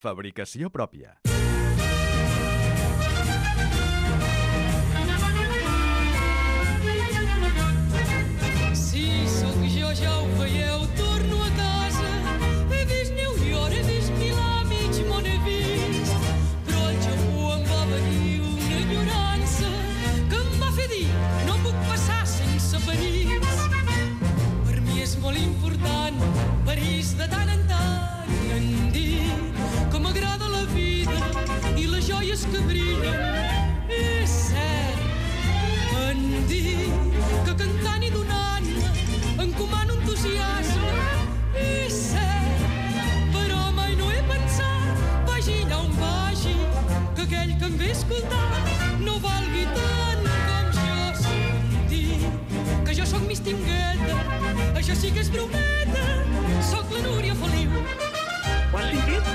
Fabricació pròpia. Si sóc jo, ja ho veieu, torno a casa. He vist New York, he vist Milà, mig món he vist. Però al Japó em va venir una enyorança que em va fer dir, no puc passar sense París. Per mi és molt important París de tant en tant. En dir que m'agrada la vida i les joies que brillen. És cert, en dir que cantant i donant encomano entusiasme. És cert, però mai no he pensat, vagi allà on vagi, que aquell que em ve escoltar no valgui tant com jo. Sentir que jo sóc mistingueta, això sí que és brometa, sóc la Núria Feliu. Ho has sentit?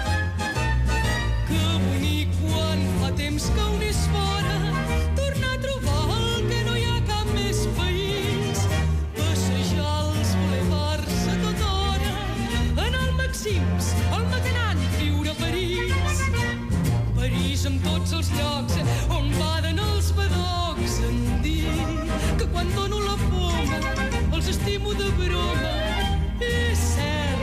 Que bonic quan fa temps que un és fora, tornar a trobar el que no hi ha cap més país. Passejar els bulevards a tota hora, anar al Maxims, al Macanant, viure a París. París amb tots els llocs on baden els badocs. En dir que quan dono la poma els estimo de broma. És cert.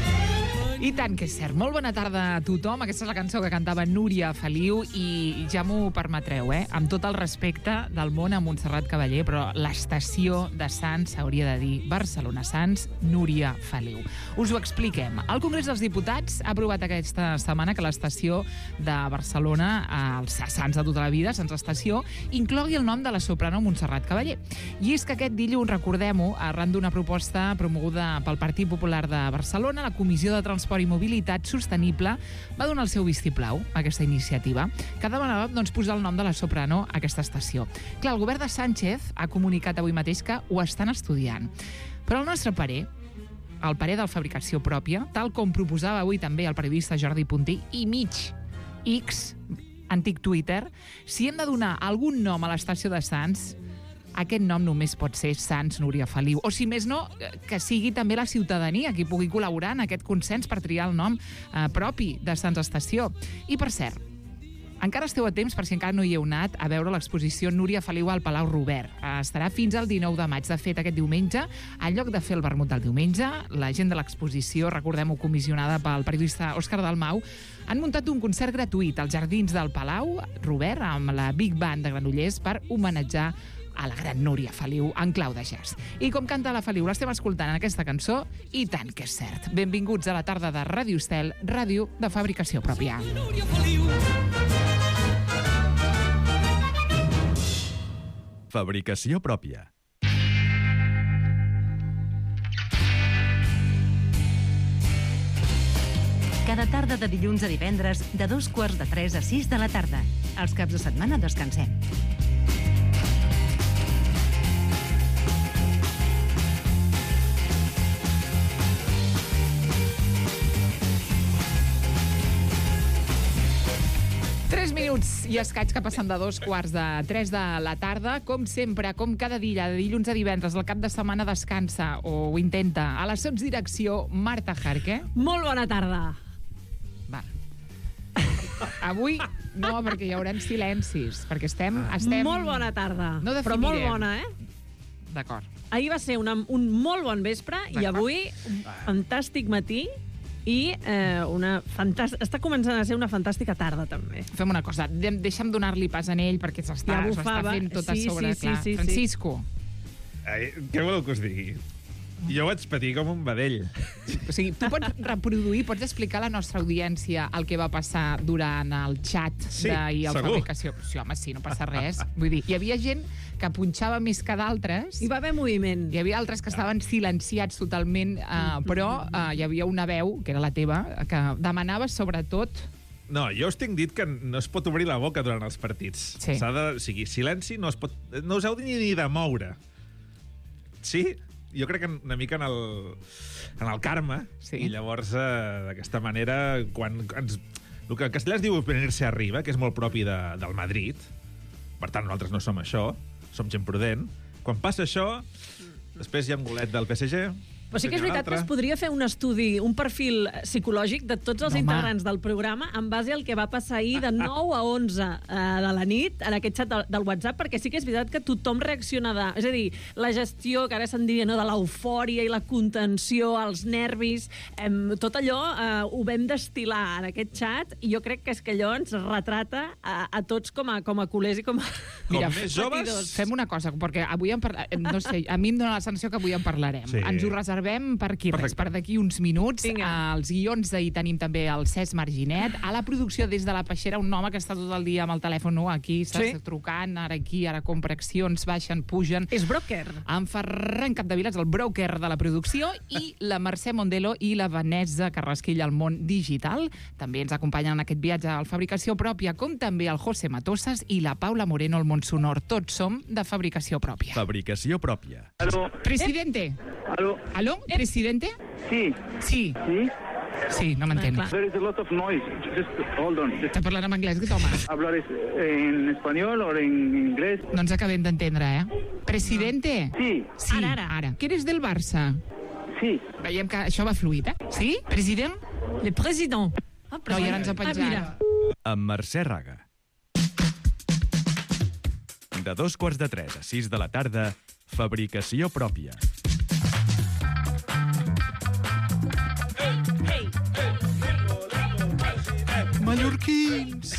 I tant que és cert. Molt bona tarda a tothom. Aquesta és la cançó que cantava Núria Feliu i ja m'ho permetreu, amb tot el respecte del món a Montserrat Cavaller, però l'estació de Sants s'hauria de dir Barcelona Sants, Núria Feliu. Us ho expliquem. El Congrés dels Diputats ha aprovat aquesta setmana que l'estació de Barcelona, els Sants de tota la vida, Sants Estació, inclogui el nom de la soprano Montserrat Cavaller. I és que aquest dilluns, recordem-ho, arran d'una proposta promoguda pel Partit Popular de Barcelona, la Comissió de Transport i Mobilitat Sostenible va donar el seu vistiplau a aquesta iniciativa, que demanava posar el nom de la soprano a aquesta estació. Clar, el govern de Sánchez ha comunicat avui mateix que ho estan estudiant. Però el nostre parer, el parer de la fabricació pròpia, tal com proposava avui també el periodista Jordi Puntí i mig X, antic Twitter, si hem de donar algun nom a l'estació de Sants, aquest nom només pot ser Sants Núria Feliu. O si més no, que sigui també la ciutadania qui pugui col·laborar en aquest consens per triar el nom propi de Sants Estació. I per cert, encara esteu a temps, per si encara no hi heu anat, a veure l'exposició Núria Feliu al Palau Robert. Estarà fins al 19 de maig. De fet, aquest diumenge, en lloc de fer el vermut del diumenge, la gent de l'exposició, recordem-ho, comissionada pel periodista Òscar Dalmau, han muntat un concert gratuït als jardins del Palau Robert amb la Big Band de Granollers per homenatjar a la gran Núria Feliu en clau de jazz. I com canta la Feliu, l'estem escoltant en aquesta cançó, i tant que és cert. Benvinguts a la tarda de Ràdio Estel, ràdio de fabricació pròpia. Núria Feliu. Fabricació pròpia. Cada tarda de dilluns a divendres, de 2:45 a 6 de la tarda. Els caps de setmana descansem. I escaig que passen de 2:45 de la tarda. Com sempre, com cada dia, de dilluns a divendres, el cap de setmana descansa, o ho intenta. A la sotsdirecció, Marta Jarque. Molt bona tarda. Va. Avui no, perquè hi haurà silencis, perquè estem... Molt bona tarda. No però molt bona, D'acord. Ahir va ser un molt bon vespre i avui un fantàstic matí i està començant a ser una fantàstica tarda, també. Fem una cosa, deixa'm donar-li pas a ell perquè s'està fent tot a sobre. Sí. Francisco. Què voleu que us digui? Jo vaig patir com un vedell. O sigui, tu pots reproduir, pots explicar a la nostra audiència el que va passar durant el xat d'ahir a la fabricació. Sí, home, sí, no passa res. Vull dir, hi havia gent que punxava més que d'altres. Hi va haver moviment. Hi havia altres que estaven silenciats totalment, però hi havia una veu, que era la teva, que demanava sobretot... No, jo us tinc dit que no es pot obrir la boca durant els partits. Sí. O sigui, silenci, no us heu ni de moure. Sí? Jo crec que una mica en el karma, sí. I llavors, d'aquesta manera, quan el que en castellà es diu venir-se arriba, que és molt propi del Madrid, per tant, nosaltres no som això, som gent prudent. Quan passa això, després hi ha un golet del PSG, Però sí que és veritat que es podria fer un estudi, un perfil psicològic de tots els integrants del programa en base al que va passar ahir de 9 a 11 de la nit en aquest xat del WhatsApp, perquè sí que és veritat que tothom reacciona és a dir, la gestió, que ara se'n diria, no, de l'eufòria i la contenció, els nervis, tot allò ho vam destil·lar en aquest xat i jo crec que és que allò ens retrata a tots com a culers i com a... Mira, més joves... Fem una cosa, perquè avui no sé, a mi em dóna la sensació que avui en parlarem. Sí. Ens ho reservem per aquí res, per d'aquí uns minuts. Els guions d'ahir tenim també el Cesc Marginet. A la producció des de la Peixera, un home que està tot el dia amb el telèfon aquí, està trucant, ara aquí, ara compra accions, baixen, pugen. És broker. En Ferran Capdevila és el broker de la producció i la Mercè Mondelo i la Vanessa Carrasquilla al món digital. També ens acompanyen en aquest viatge a la fabricació pròpia, com també el José Matosas i la Paula Moreno al món sonor. Tots som de fabricació pròpia. Fabricació pròpia. Aló. Presidente. Aló. ¿Aló? ¿Presidente? Sí. Sí. Sí. Sí, no m'entén. There is a lot of noise. Just hold on. Està parlant en anglès, aquest home. ¿Hablar en español o en inglés? No ens acabem d'entendre, Presidente? Sí. Sí, ara. Que eres del Barça? Sí. Veiem que això va fluid, Sí? President? Le président. No, i ara ens ha penjat. Amb Mercè Raga. De 2:45 a 6 de la tarda, fabricació pròpia. Mallorquins!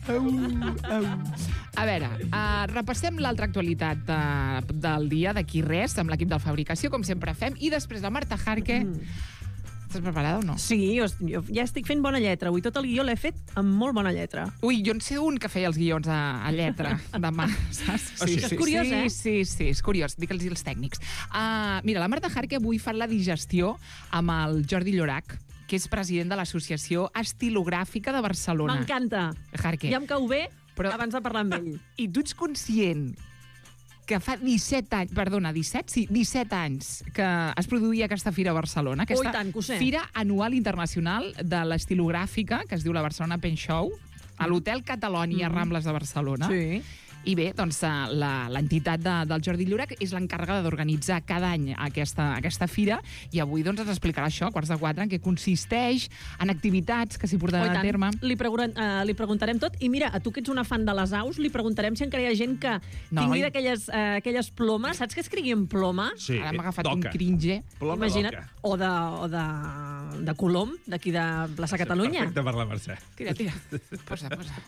A veure, repassem l'altra actualitat del dia, d'aquí res, amb l'equip de fabricació, com sempre fem, i després la Marta Jarque. Estàs preparada o no? Sí, jo ja estic fent bona lletra. Avui tot el guió l'he fet amb molt bona lletra. Ui, jo en sé un que feia els guions a lletra demà, saps? Sí. És curiós, Sí, és curiós. Dic-los els tècnics. Mira, la Marta Jarque avui fa la digestió amb el Jordi Llorac, que és president de l'Associació Estilogràfica de Barcelona. M'encanta. Jarque. Ja em cau bé Però- abans de parlar amb ell. I tu ets conscient que fa 17 anys, perdona, 17? Sí, 17 anys que es produïa aquesta fira a Barcelona, aquesta tant, que ho sé. fira anual internacional de l'estilogràfica, que es diu la Barcelona Pen Show, a l'Hotel Catalònia Rambles de Barcelona. Sí. I bé, doncs l'entitat del Jordi Llorac és l'encarregada d'organitzar cada any aquesta fira i avui doncs ens explicarà això, a 3:45, en què consisteix, en activitats que s'hi portaran a terme. Li preguntarem tot. I mira, a tu que ets una fan de les aus, li preguntarem si encara hi ha gent que tingui d'aquelles plomes. Saps que escrigui en ploma? Sí, Ara m'ha agafat un d'oca. cringe. Ploma Imagina't. d'oca. O de Colom, d'aquí de Plaça Catalunya. Perfecte per la Mercè. Tira. Posa.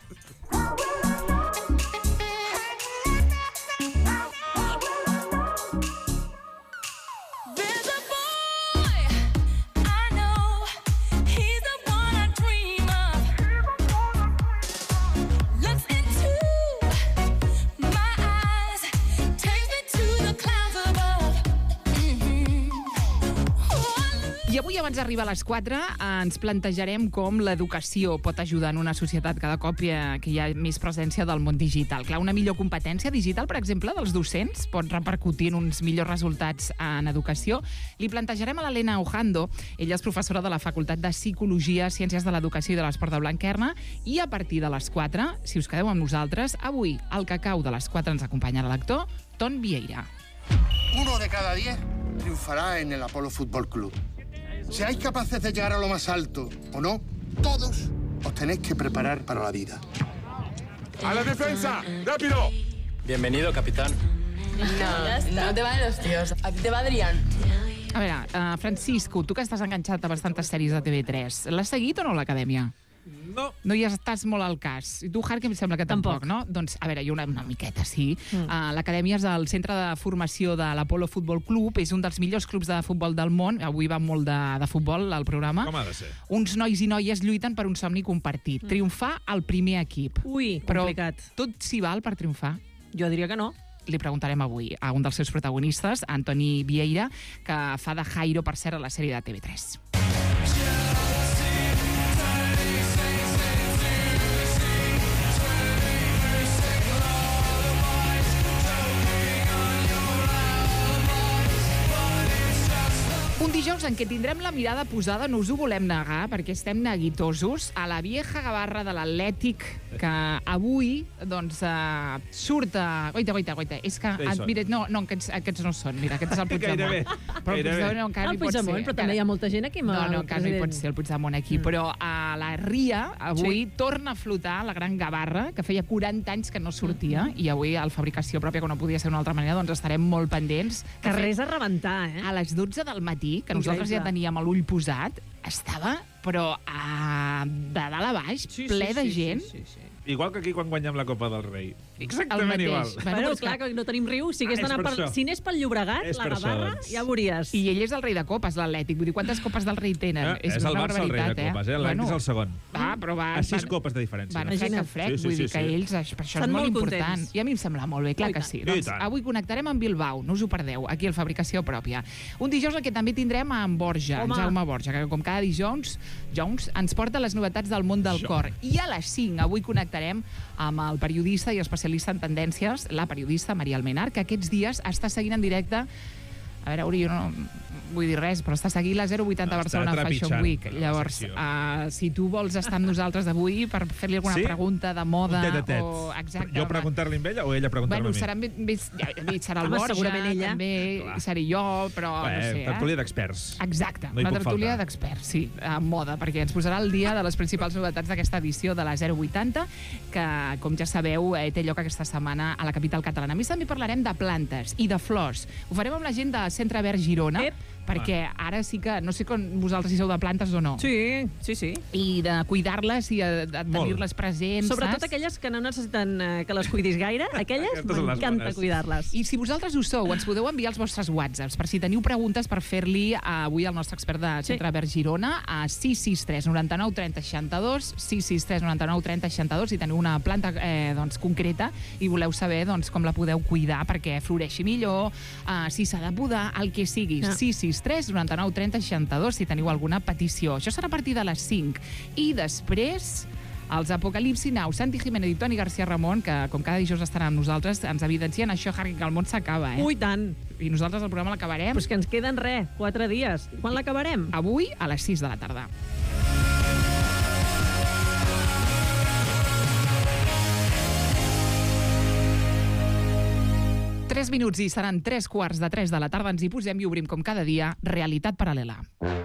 There's a boy I know, he's the one I dream of. Looks into my eyes, takes me to the clouds above. I avui, abans d'arribar a les 4, ens plantejarem com l'educació pot ajudar en una societat cada cop que hi ha més presència del món digital. Clar, una millor competència digital, per exemple, dels docents pot repercutir en uns millors resultats en educació. Li plantejarem a l'Helena Ojando. Ella és professora de la Facultat de Psicologia, Ciències de l'Educació i de l'Esport de Blanquerna, i a partir de les 4, si us quedeu amb nosaltres, avui al cacau de les 4 ens acompanyarà l'actor Ton Vieira. 1 de cada 10 triunfará en el Apolo Fútbol Club. Seáis capaces de llegar a lo más alto o no, todos os tenéis que preparar para la vida. ¡A la defensa! ¡Rápido! Bienvenido, capitán. No te van los tíos. A ti te va Adrián. A veure, Francisco, tu que estàs enganxat a bastantes sèries de TV3, l'has seguit o no, l'Acadèmia? No. No hi estàs molt al cas. I tu, Harque, em sembla que tampoc, no? Doncs, a veure, jo una miqueta, sí. L'Acadèmia és el centre de formació de l'Apolo Futbol Club, és un dels millors clubs de futbol del món. Avui va molt de futbol al programa. Com ha de ser? Uns nois i noies lluiten per un somni compartit. Triomfar al primer equip. Ui, Però complicat. tot s'hi val per triomfar? Jo diria que no. Li preguntarem avui a un dels seus protagonistes, Antoni Vieira, que fa de Jairo, per cert, a la sèrie de TV3. Un dijous en què tindrem la mirada posada, no us ho volem negar, perquè estem neguitosos, a la vieja gavarra de l'Atlètic, que avui, doncs, surt a... Goita, és que... Mira, no, aquests no són, mira, aquest és el Puigdemont. Però el Puigdemont encara no hi pot ser. Però també hi ha molta gent aquí. No, encara no hi pot ser el Puigdemont aquí, però a la Ria, avui, torna a flotar la gran gavarra, que feia 40 anys que no sortia, i avui, al Fabricació Pròpia, que no podia ser d'una altra manera, doncs estarem molt pendents. Carrers a rebentar, A les 12 del matí, que nosaltres ja teníem l'ull posat, estava, però de dalt a baix, ple de gent. Igual que aquí quan guanyem la Copa del Rei. Exactament igual. Bueno, clar, que no tenim riu. Si anés pel Llobregat, la gavarra, ja veuries. I ell és el rei de copes, l'Atlètic. Vull dir, quantes copes del rei tenen? És el Barça el rei de copes, l'Atlètic és el segon. Però va... A 6 copes de diferència. Van frec, vull dir que ells... Per això és molt important. I a mi em sembla molt bé, clar que sí. Doncs avui connectarem amb Bilbao, no us ho perdeu, aquí al Fabricació Pròpia. Un dijous el que també tindrem amb Borja, en Jaume Borja, que com cada dijous ens porta les novetats del món del cor. I a les 5 avui connectarem amb el periodista i especialista en tendències, la periodista Maria Almenar, que aquests dies està seguint en directe. A veure, Uri, jo no vull dir res, però està seguint la 080 Barcelona Fashion Week. Llavors, si tu vols estar amb nosaltres avui per fer-li alguna pregunta de moda... o... Exacte. Jo preguntar-li amb ella o ella preguntar-me a mi? Serà el Borja, també seré jo, però no sé. Tertúlia d'experts. Exacte, una tertúlia d'experts, sí, en moda, perquè ens posarà al dia de les principals novetats d'aquesta edició de la 080, que, com ja sabeu, té lloc aquesta setmana a la capital catalana. A més, també parlarem de plantes i de flors. Ho farem amb la gent de Centre Verd Girona, perquè ara sí que, no sé com vosaltres si sou de plantes o no. Sí. I de cuidar-les i de tenir-les presents, sobretot aquelles que no necessiten que les cuidis gaire, aquelles m'encanta cuidar-les. I si vosaltres ho sou, ens podeu enviar els vostres whatsapps per si teniu preguntes per fer-li avui al nostre expert de Centre Verd Girona a 663 99 30 62, 663 99 30 62, si teniu una planta concreta i voleu saber com la podeu cuidar perquè floreixi millor, si s'ha de podar, el que sigui. 663 99 30 62, si teniu alguna petició. Això serà a partir de les 5. I després, els Apocalipsi Now, Santi Jiménez i Toni García Ramon, que com cada dijous estaran amb nosaltres, ens evidencien això, Harry, que el món s'acaba, Ui, tant! I nosaltres el programa l'acabarem... Però és que ens queden 4 dies. Quan l'acabarem? Avui, a les 6 de la tarda. Tres minuts i seran 3:15 de la tarda. Ens hi posem i obrim com cada dia Realitat Paral·lela.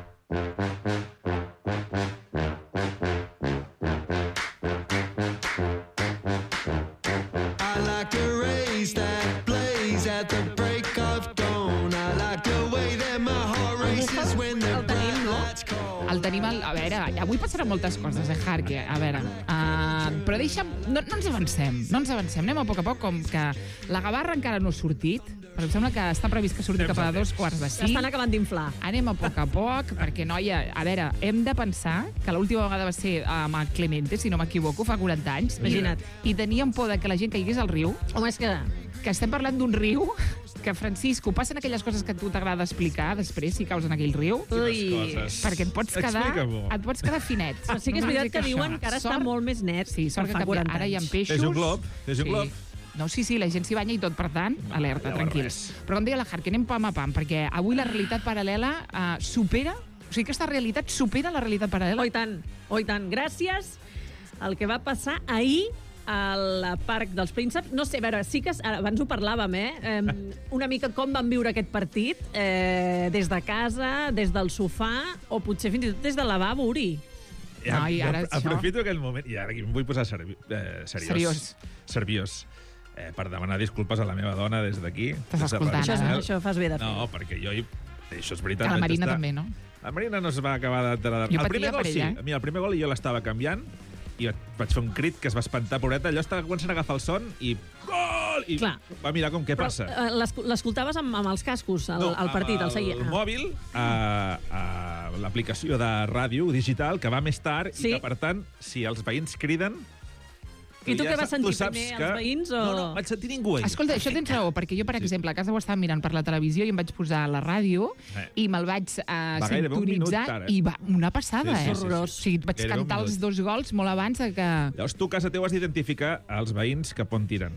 El tenim, a veure, avui passaran moltes coses, Harry, a veure, però deixa'm, no ens avancem, anem a poc, com que la gavarra encara no ha sortit, però em sembla que està previst que surti cap a 2:45. Estan acabant d'inflar. Anem a poc, perquè, noia, a veure, hem de pensar que l'última vegada va ser amb el Clemente, si no m'equivoco, fa 40 anys. Imagina't. I teníem por que la gent caigués al riu. Home, és que estem parlant d'un riu que, Francisco, passen aquelles coses que a tu t'agrada explicar després si caus en aquell riu. Perquè et pots quedar finet. Però sí que és veritat que diuen que ara està molt més net. Sí, sort que ara hi ha peixos. És un glob. No, sí, la gent s'hi banya i tot, per tant, alerta, tranquils. Però com deia la Harry, anem pam a pam, perquè avui la realitat paral·lela supera, o sigui, aquesta realitat supera la realitat paral·lela. Oh, i tant. Gràcies al que va passar ahir al Parc dels Prínceps. No sé, a veure, sí que abans ho parlàvem, una mica com van viure aquest partit, des de casa, des del sofà, o potser fins i tot des del lavabo, Uri. Aprofito aquell moment, i ara em vull posar seriós. Per demanar disculpes a la meva dona des d'aquí. Estàs escoltant, això fas bé de fer. No, perquè jo, això és veritat. Que la Marina també, no? La Marina no es va acabar de... Jo patia per ella. Mira, el primer gol jo l'estava canviant i vaig fer un crit que es va espantar, pobreta. Allò estava començant a agafar el son i... Gol! I va mirar com què passa. L'escoltaves amb els cascos, el partit, el seguia? No, amb el mòbil, a l'aplicació de ràdio digital, que va més tard i que, per tant, si els veïns criden... I tu què vas sentir primer, els veïns? No, vaig sentir ningú. Escolta, això tens raó, perquè jo, per exemple, a casa ho estava mirant per la televisió i em vaig posar a la ràdio i me'l vaig sintonitzar i va una passada, horrorós. O sigui, vaig cantar els 2 gols molt abans de que... Llavors tu a casa teu has d'identificar els veïns cap on tiren.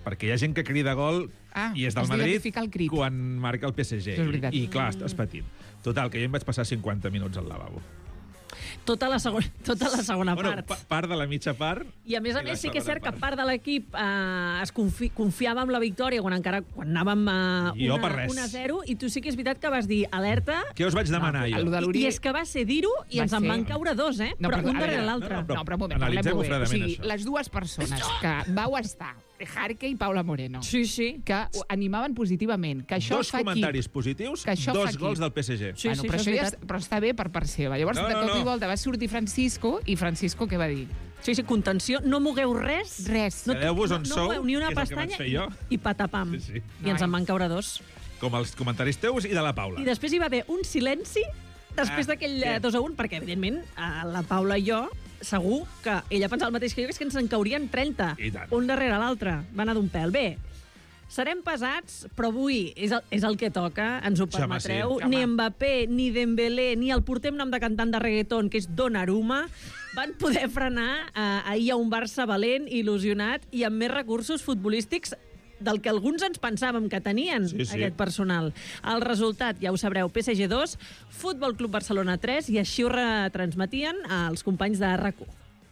perquè hi ha gent que crida gol i és del Madrid quan marca el PSG. I clar, estàs patint. Total, que jo em vaig passar 50 minuts al lavabo. Tota la segona part. Part de la mitja part. I a més sí que és cert que part de l'equip es confiava en la victòria quan anàvem 1-0, i tu sí que és veritat que vas dir alerta. Què us vaig demanar jo? I és que va ser dir-ho i ens en van caure dos, però un darrere l'altre. No, però un moment, analitzem-ho fredament, això. Les dues persones que vau estar, Jarque i Paula Moreno, que animaven positivament, que això dos comentaris positius, dos gols del PSG. Però està bé per part seva. Llavors, de cop i volta va sortir Francisco, i Francisco què va dir? Sí, contenció, no mogueu res. Quedeu-vos on sou, ni una que és el que pestanya, vaig fer jo. i patapam. I ens en van caure dos. Com els comentaris teus i de la Paula. I després hi va haver un silenci després d'aquell 2-1, perquè, evidentment, la Paula i jo segur que ella pensava el mateix que jo, que és que ens en caurien 30, un darrere l'altre. Va anar d'un pèl. Bé, serem pesats, però avui és el que toca, ens ho permetreu. Ni Mbappé, ni Dembélé, ni el portem nom de cantant de reggaeton, que és Donnarumma, van poder frenar ahir a un Barça valent, il·lusionat i amb més recursos futbolístics del que alguns ens pensàvem que tenien, aquest personal. El resultat, ja ho sabreu, PSG 2, Futbol Club Barcelona 3, i així ho retransmetien els companys de RAC1.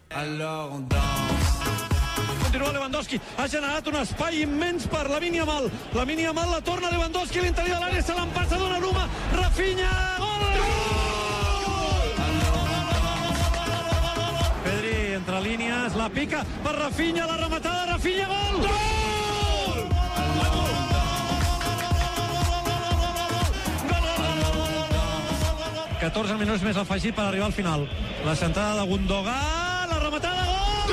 Continua Lewandowski, ha generat un espai immens per Lamine Yamal. Lamine Yamal la torna Lewandowski a l'interior de l'àrea, se l'empassa Donnarumma, Rafinha, gol! Pedri entre línies, la pica per Rafinha, la rematada, Rafinha, gol! Gol! 14 minuts més afegit per arribar al final. La centrada de Gundogan, la rematada, gol!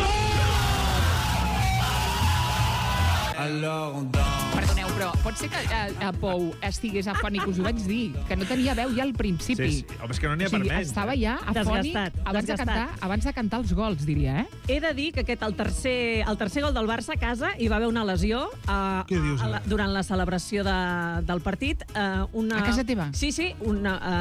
Perdoneu, però pot ser que Pou estigués afònic, us ho vaig dir, que no tenia veu ja al principi. Sí. Home, és que no n'hi ha per menys. Estava ja afònic abans de cantar els gols, diria, eh? He de dir que el tercer gol del Barça a casa hi va haver una lesió durant la celebració del partit. A casa teva? Sí, un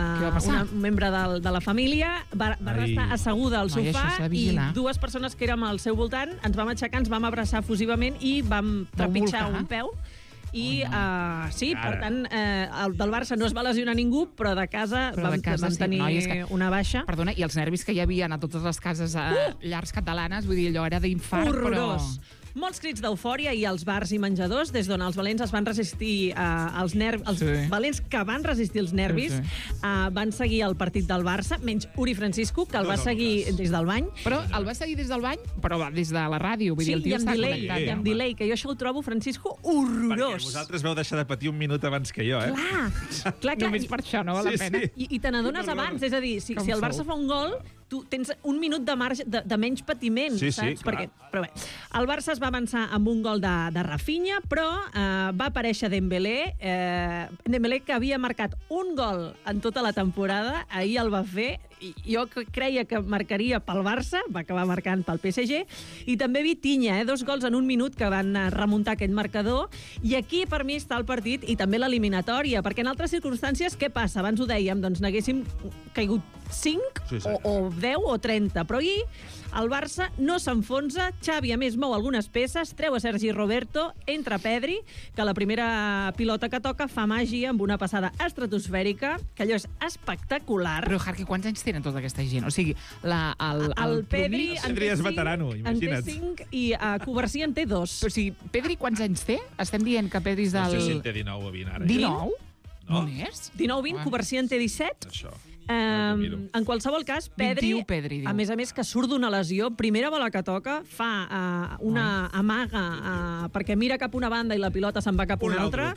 membre de la família va restar asseguda al sofà i dues persones que érem al seu voltant ens vam aixecar, ens vam abraçar efusivament i vam trepitjar un peu. I per tant, el del Barça no es va lesionar ningú, però de casa vam tenir una baixa. Perdona, i els nervis que hi havia a totes les cases llars catalanes, vull dir, allò era d'infart, horrorós. Molts crits d'eufòria i als bars i menjadors, des d'on els valents es van resistir els valents que van resistir els nervis van seguir el partit del Barça, menys Uri Francisco, que el va seguir des del bany. Però el va seguir des del bany, però des de la ràdio, vull dir, el tio està connectat. Sí, amb delay, que jo això ho trobo, Francisco, horrorós. Perquè vosaltres vau deixar de patir un minut abans que jo, eh? Clar. Només per això no val la pena. I te n'adones abans, és a dir, si el Barça fa un gol, tu tens un minut de marge de menys patiment, saps? Però bé, el Barça es va avançar amb un gol de Rafinha, però va aparèixer Dembélé, que havia marcat un gol en tota la temporada, ahir el va fer, i jo creia que marcaria pel Barça, va acabar marcant pel PSG, i també Vitinha, 2 gols en un minut que van remuntar aquest marcador, i aquí per mi està el partit i també l'eliminatòria, perquè en altres circumstàncies, què passa? Abans ho dèiem, doncs n'haguéssim caigut 5 o 10 o 30, però ahir el Barça no s'enfonsa, Xavi a més mou algunes peces, treu a Sergi Roberto, entra Pedri, que la primera pilota que toca fa màgia amb una passada estratosfèrica, que allò és espectacular. Però, Jarque, quants anys tenen tota aquesta gent? O sigui, el Pedri és veterano, imagina't. En té 5 i Covarsí en té 2. O sigui, Pedri quants anys té? Estem dient que Pedri és del... No sé si en té 19 o 20 ara. 19? Només? 19-20, Covarsí en té 17. Això. En qualsevol cas, Pedri, a més que surt d'una lesió, primera bola que toca, fa una amaga perquè mira cap una banda i la pilota se'n va cap una altra.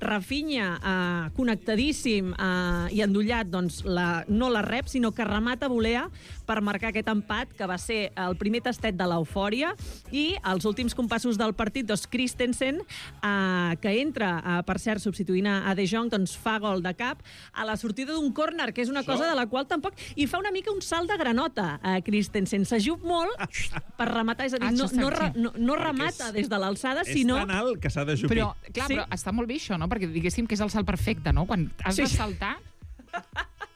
Rafinha, connectadíssim i endollat, doncs no la rep, sinó que remata volea per marcar aquest empat, que va ser el primer tastet de l'eufòria, i els últims compassos del partit, doncs Christensen, que entra, per cert, substituint a De Jong, doncs fa gol de cap a la sortida d'un córner, que és una cosa de la qual tampoc... I fa una mica un salt de granota, Christensen. S'ajup molt per rematar, és a dir, no remata des de l'alçada, sinó... És tan alt que s'ha d'ajupir. Però està molt bé això, no? Perquè diguéssim que és el salt perfecte, no? Quan has de saltar...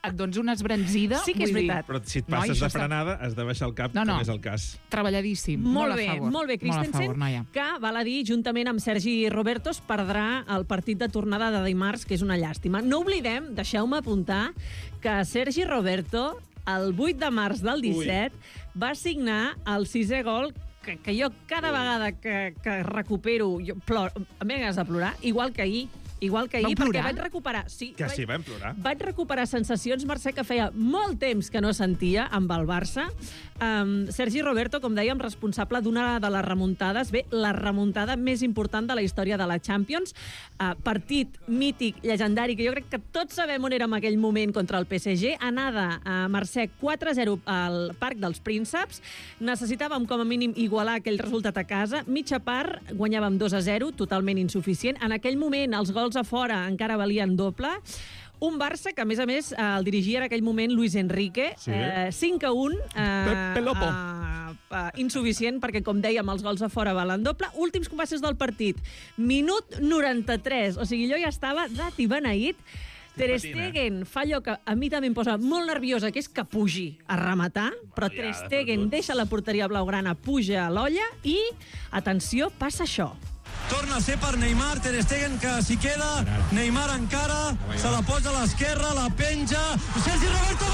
et dones una esbranzida... Sí que és veritat. Però si et passes de frenada, has de baixar el cap, com és el cas. Treballadíssim. Molt bé, Christensen, noia. que val a dir, juntament amb Sergi Roberto, es perdrà el partit de tornada de dimarts, que és una llàstima. No oblidem, deixeu-me apuntar, que Sergi Roberto, el 8 de març del 17, va signar el 6è gol que jo cada vegada que recupero em ve ganes de plorar, igual que ahir, perquè vaig recuperar... Sí, vam plorar. Vaig recuperar sensacions, Mercè, que feia molt temps que no sentia amb el Barça. Sergi Roberto, com dèiem, responsable d'una de les remuntades, la remuntada més important de la història de la Champions. Partit mític, llegendari, que jo crec que tots sabem on era en aquell moment contra el PSG. Anada, Mercè, 4-0 al Parc dels Prínceps. Necessitàvem, com a mínim, igualar aquell resultat a casa. Mitja part, guanyàvem 2-0, totalment insuficient. En aquell moment, els gols a fora encara valien doble. Un Barça que, a més, el dirigia en aquell moment Luis Enrique. 5-1. Pepe Lopo. Insuficient, perquè, com dèiem, els gols a fora valen doble. Últims compassos del partit. Minut 93. O sigui, jo ja estava dat i beneït. Ter Stegen fa allò que a mi també em posa molt nerviosa, que és que pugi a rematar, però Ter Stegen deixa la porteria blaugrana, puja a l'olla i, atenció, passa això. Torna a ser per Neymar, Ter Stegen que s'hi queda, Neymar encara, se la posa a l'esquerra, la penja, Sergi Roberto,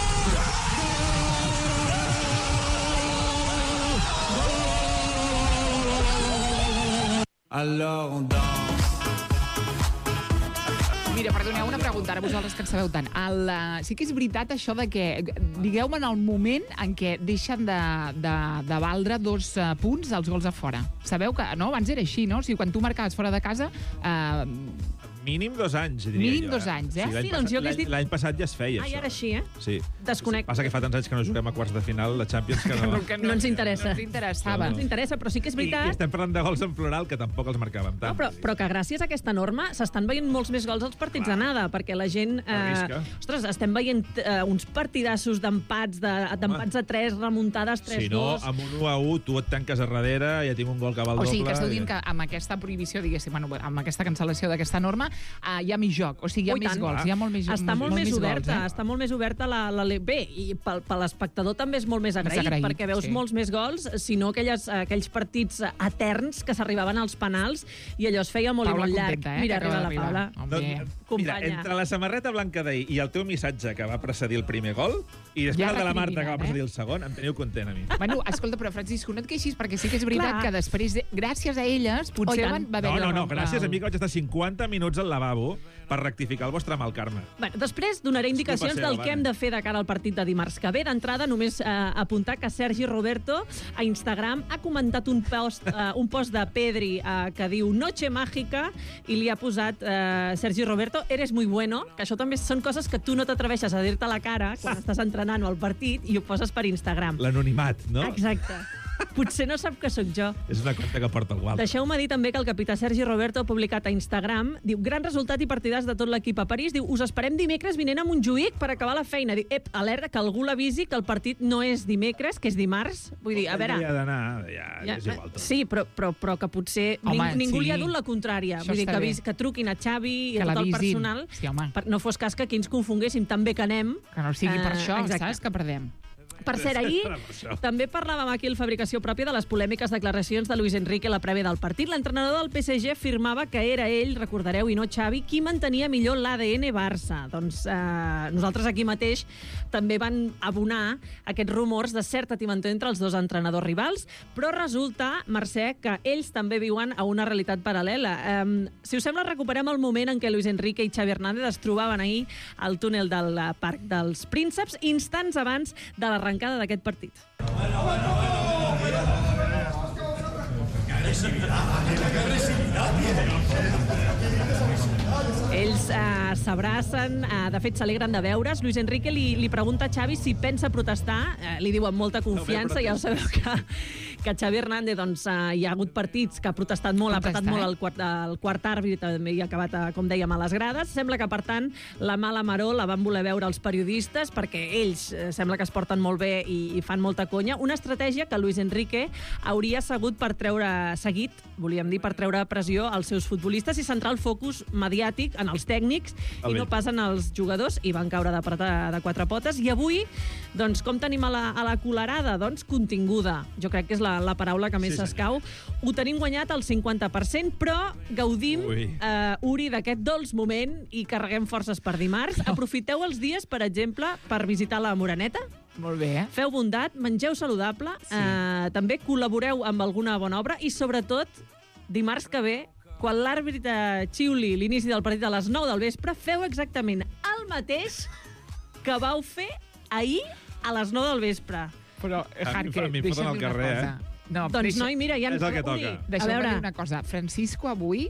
gol! Alors on danse. Mira, perdoneu una pregunta, ara vosaltres que en sabeu tant. Sí que és veritat això de que, digueu-me en el moment en què deixen de valdre 2 punts als gols a fora. Sabeu que, no? Abans era així, no? O sigui, quan tu marcaves fora de casa... Mínim 2 anys, diria Mínim 2 anys, eh? Sí, doncs jo hagués dit... L'any passat ja es feia, això. Ah, i ara així, eh? Sí. Desconec. Passa que fa tants anys que no juguem a quarts de final, la Champions, que no... No ens interessa. No ens interessava. No ens interessa, però sí que és veritat... I estem parlant de gols en plural, que tampoc els marcàvem tant. No, però que gràcies a aquesta norma s'estan veient molts més gols als partits d'anada, perquè la gent... Ostres, estem veient uns partidassos d'empats, d'empats a 3, remuntades 3-2... Si no, amb un 1-1, tu et tanques a darrere, ja tinc un gol que val doble... O sigui, que esteu dient que amb aquesta prohibició, diguéssim, amb aquesta cancel·lació d'aquesta norma, hi ha més joc, o sigui, hi ha més gols, hi ha molt més gols. Està molt més oberta, està molt més oberta la... Bé, i per l'espectador també és molt més agraït, perquè veus molts més gols, sinó aquells partits eterns que s'arribaven als penals i allò es feia molt i molt llarg. Mira, arriba la Paula. Mira, entre la samarreta blanca d'ahir i el teu missatge que va precedir el primer gol, i després el de la Marta que va precedir el segon, em teniu content a mi. Bueno, escolta, però Francisco, no et queixis, perquè sí que és veritat que després, gràcies a elles, potser va haver-hi... No, gràcies a mi que vaig estar 50 minuts al lavabo per rectificar el vostre mal karma. Bueno, després donaré indicacions del que hem de fer de cara al partit de dimarts que ve. D'entrada, només apuntar que Sergi Roberto a Instagram ha comentat un post de Pedri que diu Noche Mágica i li ha posat Sergi Roberto, eres muy bueno, que això també són coses que tu no t'atreveixes a dir-te a la cara quan estàs entrenant al partit i ho poses per Instagram. L'anonimat, no? Exacte. Potser no sap que sóc jo. És una compte que porta el Walter. Deixeu-me dir també que el capità Sergi Roberto ha publicat a Instagram, diu, gran resultat i partidàs de tot l'equip a París, diu, us esperem dimecres vinent a Montjuïc per acabar la feina. Diu, alerta, que algú l'avisi que el partit no és dimecres, que és dimarts. Vull dir, a veure... Ja d'anar, ja és igual tot. Sí, però que potser ningú li ha dut la contrària. Vull dir, que truquin a Xavi i a tot el personal. No fos cas que aquí ens confonguéssim tan bé que anem. Que no sigui per això, saps, que perdem. Per cert, ahir també parlàvem aquí a Fabricació Pròpia de les polèmiques declaracions de Luis Enrique a la prèvia del partit. L'entrenador del PSG afirmava que era ell, recordareu, i no Xavi, qui mantenia millor l'ADN Barça. Doncs nosaltres aquí mateix també van abonar aquests rumors de certa timentor entre els dos entrenadors rivals, però resulta, Mercè, que ells també viuen a una realitat paral·lela. Si us sembla, recuperem el moment en què Luis Enrique i Xavi Hernández es trobaven ahir al túnel del Parc dels Prínceps, instants abans de l'arrencada d'aquest partit. Ells s'abracen, de fet s'alegren de veure's. Luis Enrique li pregunta a Xavi si pensa protestar, li diu amb molta confiança, ja ho sabeu que Xavi Hernández doncs, hi ha hagut partits que ha protestat molt, ha apretat molt el quart àrbitre, també hi ha acabat, com dèiem, a les grades. Sembla que, per tant, la mala maror la van voler veure els periodistes perquè ells sembla que es porten molt bé i fan molta conya. Una estratègia que Luis Enrique hauria seguit per treure pressió als seus futbolistes i centrar el focus mediàtic en els tècnics i no pas en els jugadors, i van caure de quatre potes. I avui, doncs, com tenim a la colerada? Doncs continguda. Jo crec que és la paraula que més s'escau. Ho tenim guanyat al 50%, però gaudim, Uri, d'aquest dolç moment i carreguem forces per dimarts. Aprofiteu els dies, per exemple, per visitar la Moreneta. Molt bé. Feu bondat, mengeu saludable, també col·laboreu amb alguna bona obra i, sobretot, dimarts que ve, quan l'àrbitre xiuli l'inici del partit a les 9 del vespre, feu exactament el mateix que vau fer ahir a les 9 del vespre. Però, Jarque, deixa'm dir una cosa. No, doncs, noi, mira, ja és el que toca. Deixa'm dir una cosa. Francisco avui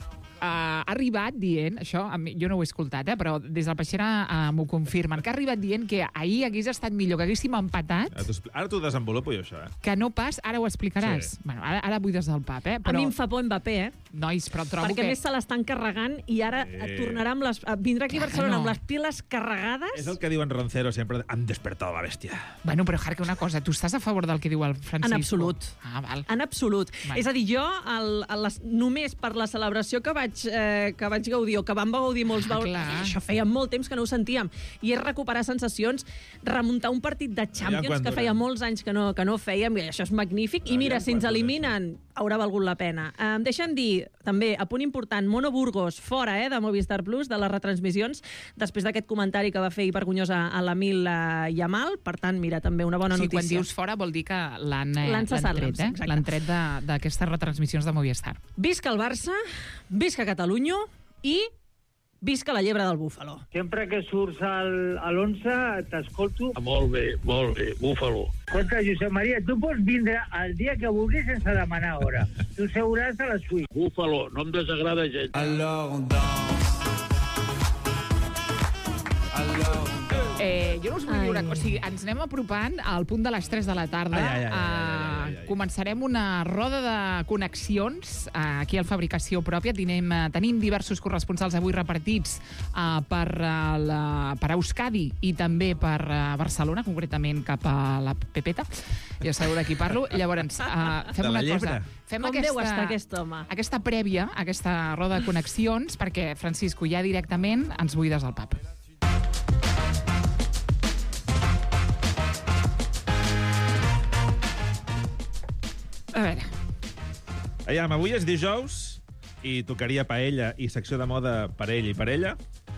ha arribat dient, això jo no ho he escoltat, però des del Peixera m'ho confirmen, que ha arribat dient que ahir hagués estat millor, que haguéssim empatat. Ara t'ho desenvolupo jo, això, Que no pas, ara ho explicaràs. Bueno, ara buides del pap, però... A mi em fa por Mbappé, Nois, però trobo perquè més se l'estan carregant i ara tornarà amb vindrà aquí a Barcelona amb les piles carregades. És el que diuen Roncero sempre, han despertat la bèstia. Bueno, però Jarque, una cosa, tu estàs a favor del que diu el Francisco? En absolut. Val. En absolut. És a dir, jo, només per la celebració que vaig gaudir, o que vam gaudir molts, això feia molt temps que no ho sentíem, i és recuperar sensacions, remuntar un partit de Champions que feia molts anys que no fèiem, i això és magnífic, i mira, si ens eliminen, haurà valgut la pena. Em deixen dir, també, a punt important, Mono Burgos, fora de Movistar Plus, de les retransmissions, després d'aquest comentari que va fer hipergonyós a l'Emil Yamal. Per tant, mira, també una bona notícia. Quan dius fora vol dir que l'han tret, l'han tret d'aquestes retransmissions de Movistar. Visca el Barça, visca Catalunya i visca la llebre del búfalo. Sempre que surts a l'11 t'escolto. Molt bé, búfalo. Escolta, Josep Maria, tu pots vindre el dia que vulguis sense demanar hora. Tu seuràs a la suite. Búfalo, no em desagrada gens. Jo no us vull dir una cosa. O sigui, ens anem apropant al punt de les 3 de la tarda. Començarem una roda de connexions aquí al Fabricació Pròpia. Tenim diversos corresponsals avui repartits per Euskadi i també per Barcelona, concretament cap a la Pepeta. Ja sabeu de qui parlo. Llavors, fem una cosa. Fem aquesta prèvia, aquesta roda de connexions, perquè, Francisco, ja directament ens buides el pap. A veure. Avui és dijous i tocaria paella i secció de moda per ell i per ella.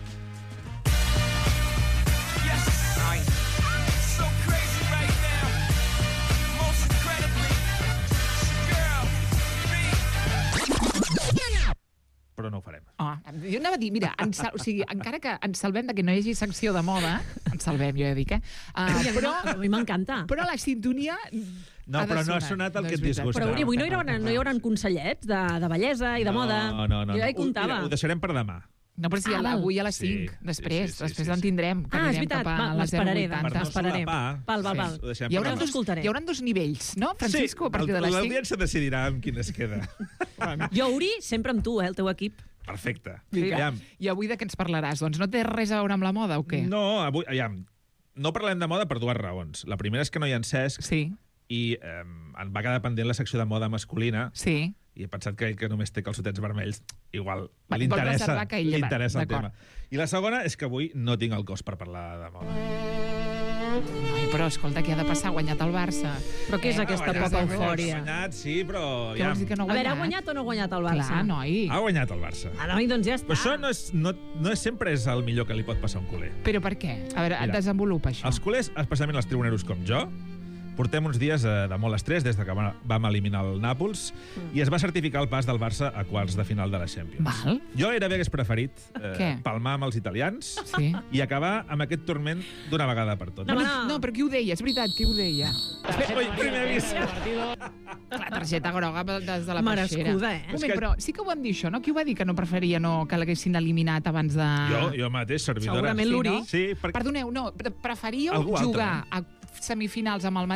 Però no ho farem. Jo anava a dir, mira, encara que ens salvem de que no hi hagi secció de moda, ens salvem, jo ja dic, però a mi m'encanta. Però la sintonia... No, però no ha sonat el que et disgusta. Però avui no hi haurà consellets de bellesa i de moda. No. Jo ja hi comptava. Ho deixarem per demà. No, però si avui a les 5, després en tindrem. És veritat, m'esperaré. Val. Hi haurà dos nivells, no, Francisco, a partir de les 5? L'audiència decidirà amb quin es queda. Jo, Uri, sempre amb tu, el teu equip. Perfecte. I avui de què ens parlaràs? Doncs no té res a veure amb la moda o què? No, avui, no parlem de moda per dues raons. La primera és que no hi ha Cesc i em va quedar pendent la secció de moda masculina. Sí. I he pensat que ell, que només té calçotets vermells, igual li interessa el tema. I la segona és que avui no tinc el cos per parlar de moda. Ai, però escolta, què ha de passar? Ha guanyat el Barça. Però què és aquesta poca eufòria? Ha guanyat, sí, però... A veure, ha guanyat o no ha guanyat el Barça? Clar, noi. Ha guanyat el Barça. Noi, doncs ja està. Però això no sempre és el millor que li pot passar a un culer. Però per què? A veure, desenvolupa això. Els culers, especialment els tribuneros com jo, portem uns dies de molt estrès des que vam eliminar el Nàpols i es va certificar el pas del Barça a quarts de final de la Champions. Val. Jo gairebé hagués preferit palmar amb els italians i acabar amb aquest turment d'una vegada per totes. No, però qui ho deia? És veritat, qui ho deia? Primer avís. La targeta groga des de la Peixera. Merescuda, Un moment, però sí que ho vam dir, això, no? Qui ho va dir que no preferia que l'haguessin eliminat abans de... Jo mateix, servidora. Segurament l'Uri. Sí, perdoneu, no, preferíeu jugar a semifinals amb el Madrid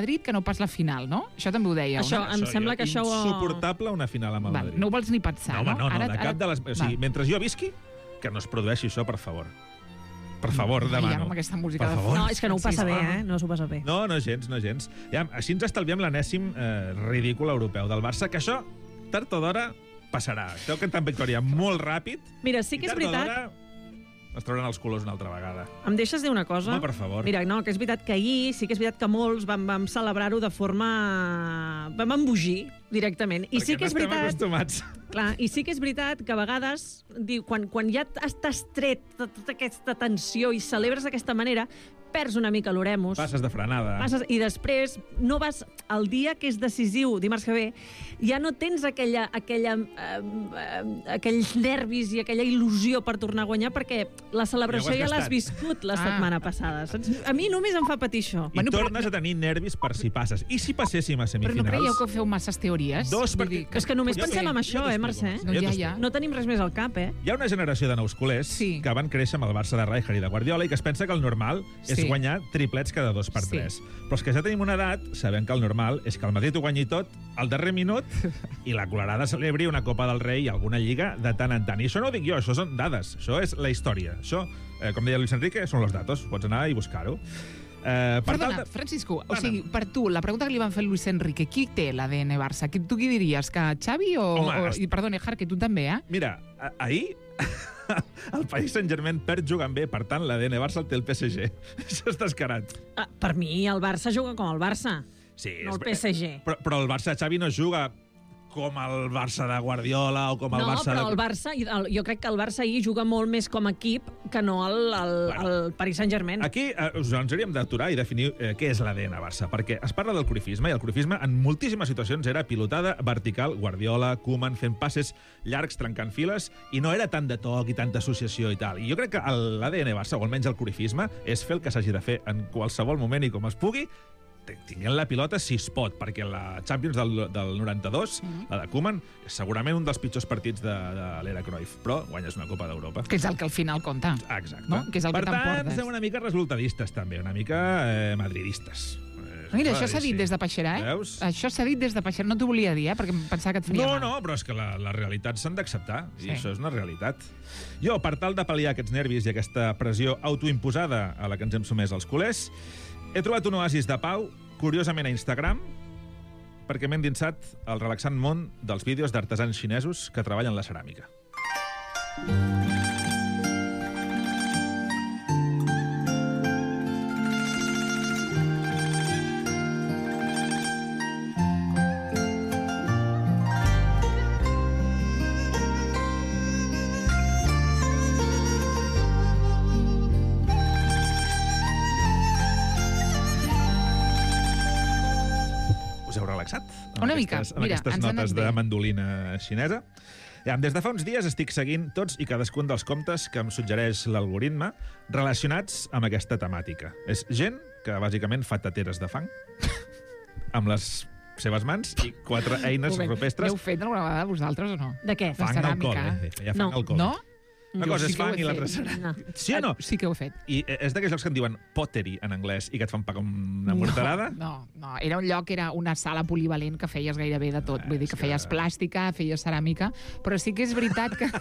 Madrid que no pas la final, no? Això també ho deia. Això, em sembla que això... Insuportable una final amb el Madrid. No ho vols ni pensar, no? no? De cap de les... O sigui, mentre jo visqui, que no es produeixi això, per favor. Per favor, demano. Ja, amb aquesta música per favor. No, és que no ho passa bé, No s'ho passa bé. No gens. Ja, així ens estalviem l'enèsim ridícul europeu del Barça, que això, tard o d'hora, passarà. Esteu cantant victòria molt ràpid. Mira, sí que és veritat... Tard o d'hora es trauran els colors una altra vegada. Em deixes dir una cosa? Home, per favor. Mira, no, que és veritat que ahir sí que és veritat que molts vam celebrar-ho de forma... Vam embogir directament. I perquè sí que és no estem veritat... acostumats. Clar, i sí que és veritat que a vegades, quan ja t'has tret tota aquesta tensió i celebres d'aquesta manera, perds una mica l'oremus. Passes de frenada. I després no vas... El dia que és decisiu, dimarts que ve, ja no tens aquells nervis i aquella il·lusió per tornar a guanyar, perquè la celebració ja l'has viscut la setmana passada. Saps? A mi només em fa patir això. I tornes a tenir nervis per si passes. I si passéssim a semifinals? Però no creieu que feu masses teories? És que només pensem en això, Mercè? No tenim res més al cap, Hi ha una generació de nous culers que van créixer amb el Barça de Rijkaard i de Guardiola i que es pensa que el normal és guanyar triplets cada 2 per 3. Però és que ja tenim una edat, sabem que el normal és que el Madrid ho guanyi tot al darrer minut i la Colorada celebri una Copa del Rei i alguna lliga de tant en tant. I això no ho dic jo, això són dades, això és la història. Això, com deia Luis Enrique, són los datos, pots anar i buscar-ho. Perdona, Francisco, o sigui, per tu, la pregunta que li van fer a Luis Enrique, qui té l'ADN Barça? Tu qui diries, que Xavi o... I perdona, Jar, que tu també, Mira, ahir el Paris Saint-Germain perd jugant bé, per tant, l'ADN Barça el té el PSG. Això és descarat. Per mi, el Barça juga com el Barça, no el PSG. Però el Barça Xavi no juga com el Barça de Guardiola o com el Barça... No, però el Barça, jo crec que el Barça ahir juga molt més com a equip que no el Paris Saint-Germain. Aquí ens hauríem d'aturar i definir què és l'ADN Barça, perquè es parla del cruyffisme, i el cruyffisme en moltíssimes situacions era pilotada vertical, Guardiola, Koeman, fent passes llargs, trencant files, i no era tant de toc i tanta associació i tal. I jo crec que l'ADN Barça, o almenys el cruyffisme, és fer el que s'hagi de fer en qualsevol moment i com es pugui, tinguent la pilota si es pot, perquè la Champions del 92, la de Koeman, és segurament un dels pitjors partits de l'era Cruyff, però guanyes una Copa d'Europa. Que és el que al final compta. Exacte. No? Que és el per que t'emportes. tant, som una mica resultadistes, també, una mica madridistes. Mira, això s'ha dit des de Peixerà, Veus? Això s'ha dit des de Peixerà. No t'ho volia dir, perquè em pensava que et faria mal. No, però és que les realitats s'han d'acceptar, i això és una realitat. Jo, per tal de pal·liar aquests nervis i aquesta pressió autoimposada a la que ens hem sumès els culers, he trobat un oasis de pau, curiosament a Instagram, perquè m'he endinsat al relaxant món dels vídeos d'artesans xinesos que treballen la ceràmica. Una mica. Mira, aquestes notes de mandolina xinesa. Des de fa uns dies estic seguint tots i cadascun dels comptes que em suggereix l'algoritme relacionats amb aquesta temàtica. És gent que bàsicament fa tateres de fang amb les seves mans i 4 eines rupestres. N'heu fet alguna vegada vosaltres o no? De què? Fang al col, feia fang al col. No? Una cosa és fang i l'altra serà. Sí o no? Sí que ho he fet. I és d'aquells llocs que en diuen pottery en anglès i que et fan com una morterada? No. Era un lloc, era una sala polivalent que feies gairebé de tot. Vull dir que feies plàstica, feies ceràmica, però sí que és veritat que...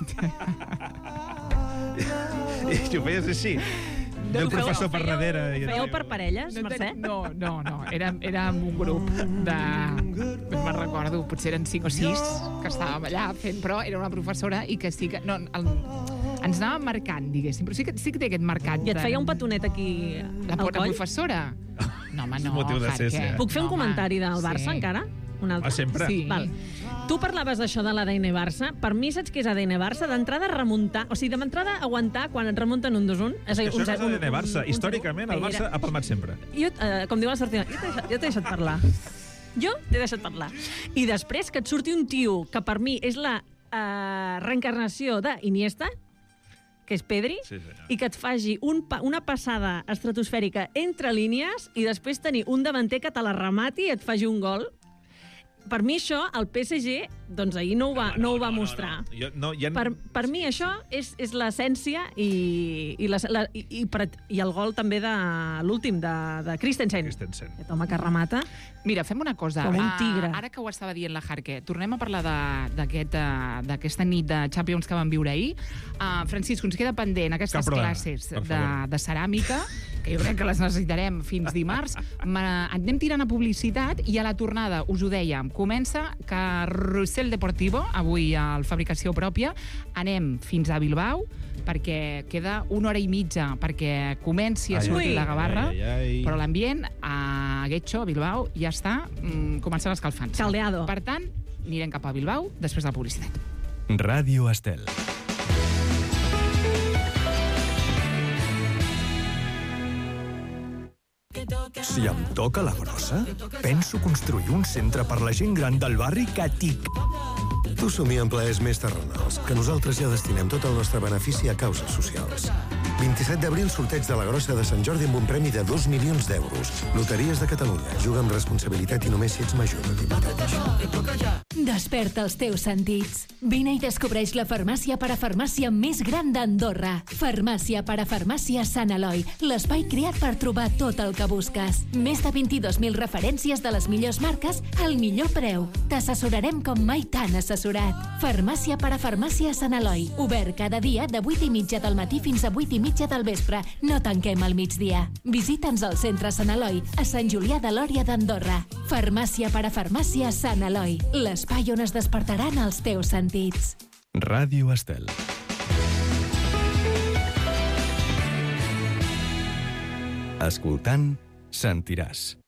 I si ho feies així? El professor per darrere. Fèieu per parelles, Mercè? No. Era un grup de... No me'n recordo, potser eren 5 o 6 que estàvem allà fent, però era una professora i que sí que... Ens anàvem marcant, diguéssim, però sí que té aquest marcat. I et feia un petonet aquí al coll? La professora? No, home, no. Motiu de ser. Puc fer un comentari del Barça, encara? Un altre? Sempre. Sí. Val. Tu parlaves d'això de l'ADN Barça. Per mi, saps què és ADN Barça? D'entrada, remuntar. O sigui, d'entrada, aguantar quan et remunten un 2-1. És que això no és ADN Barça. Històricament, el Barça ha palmat sempre. Jo, com diu la Sartina, jo t'he deixat parlar. I després que et surti un tio que per mi és la reencarnació d'Iniesta, que és Pedri, i que et faci una passada estratosfèrica entre línies i després tenir un davanter que te la remati i et faci un gol. per mi això, el PSG, doncs ahir no ho va mostrar. Per mi això és l'essència i el gol també de l'últim, de Christensen. Aquest home que remata. Mira, fem una cosa. Com un tigre. Ara que ho estava dient la Jarque, tornem a parlar d'aquesta nit de Champions que vam viure ahir. Francisco, ens queda pendent aquestes classes de ceràmica, que jo crec que les necessitarem fins dimarts. Anem tirant a publicitat i a la tornada, us ho dèiem, comença Carrusel Deportivo, avui a Fabricació Pròpia. Anem fins a Bilbao, perquè queda 1 hora i mitja perquè comenci a sortir la gavarra, però l'ambient a Getxo, a Bilbao, ja està començant a escalfar-se. Caldeado. Per tant, anirem cap a Bilbao després de la publicitat. Ràdio Estel. Si em toca la grossa, penso construir un centre per la gent gran del barri que tic. Tu somia en plaers més terrenals, que nosaltres ja destinem tot el nostre benefici a causes socials. 27 d'abril, sorteig de la grossa de Sant Jordi amb un premi de 2 milions d'euros. Loteries de Catalunya. Juga amb responsabilitat i només si ets major de 18 anys. Desperta els teus sentits. Vine i descobreix la farmàcia parafarmàcia més gran d'Andorra. Farmàcia parafarmàcia Sant Eloi. L'espai creat per trobar tot el que busques. Més de 22.000 referències de les millors marques al millor preu. T'assessorarem com mai t'han assessorat. Farmàcia parafarmàcia Sant Eloi. Obert cada dia de 8:30 del matí fins a 8:30 del vespre. No tanquem al migdia. Visita'ns al centre Sant Eloi, a Sant Julià de Lòria d'Andorra. Farmàcia parafarmàcia Sant Eloi. L'espai on es despertaran els teus sentits. Ràdio Estel. Escoltant, sentiràs.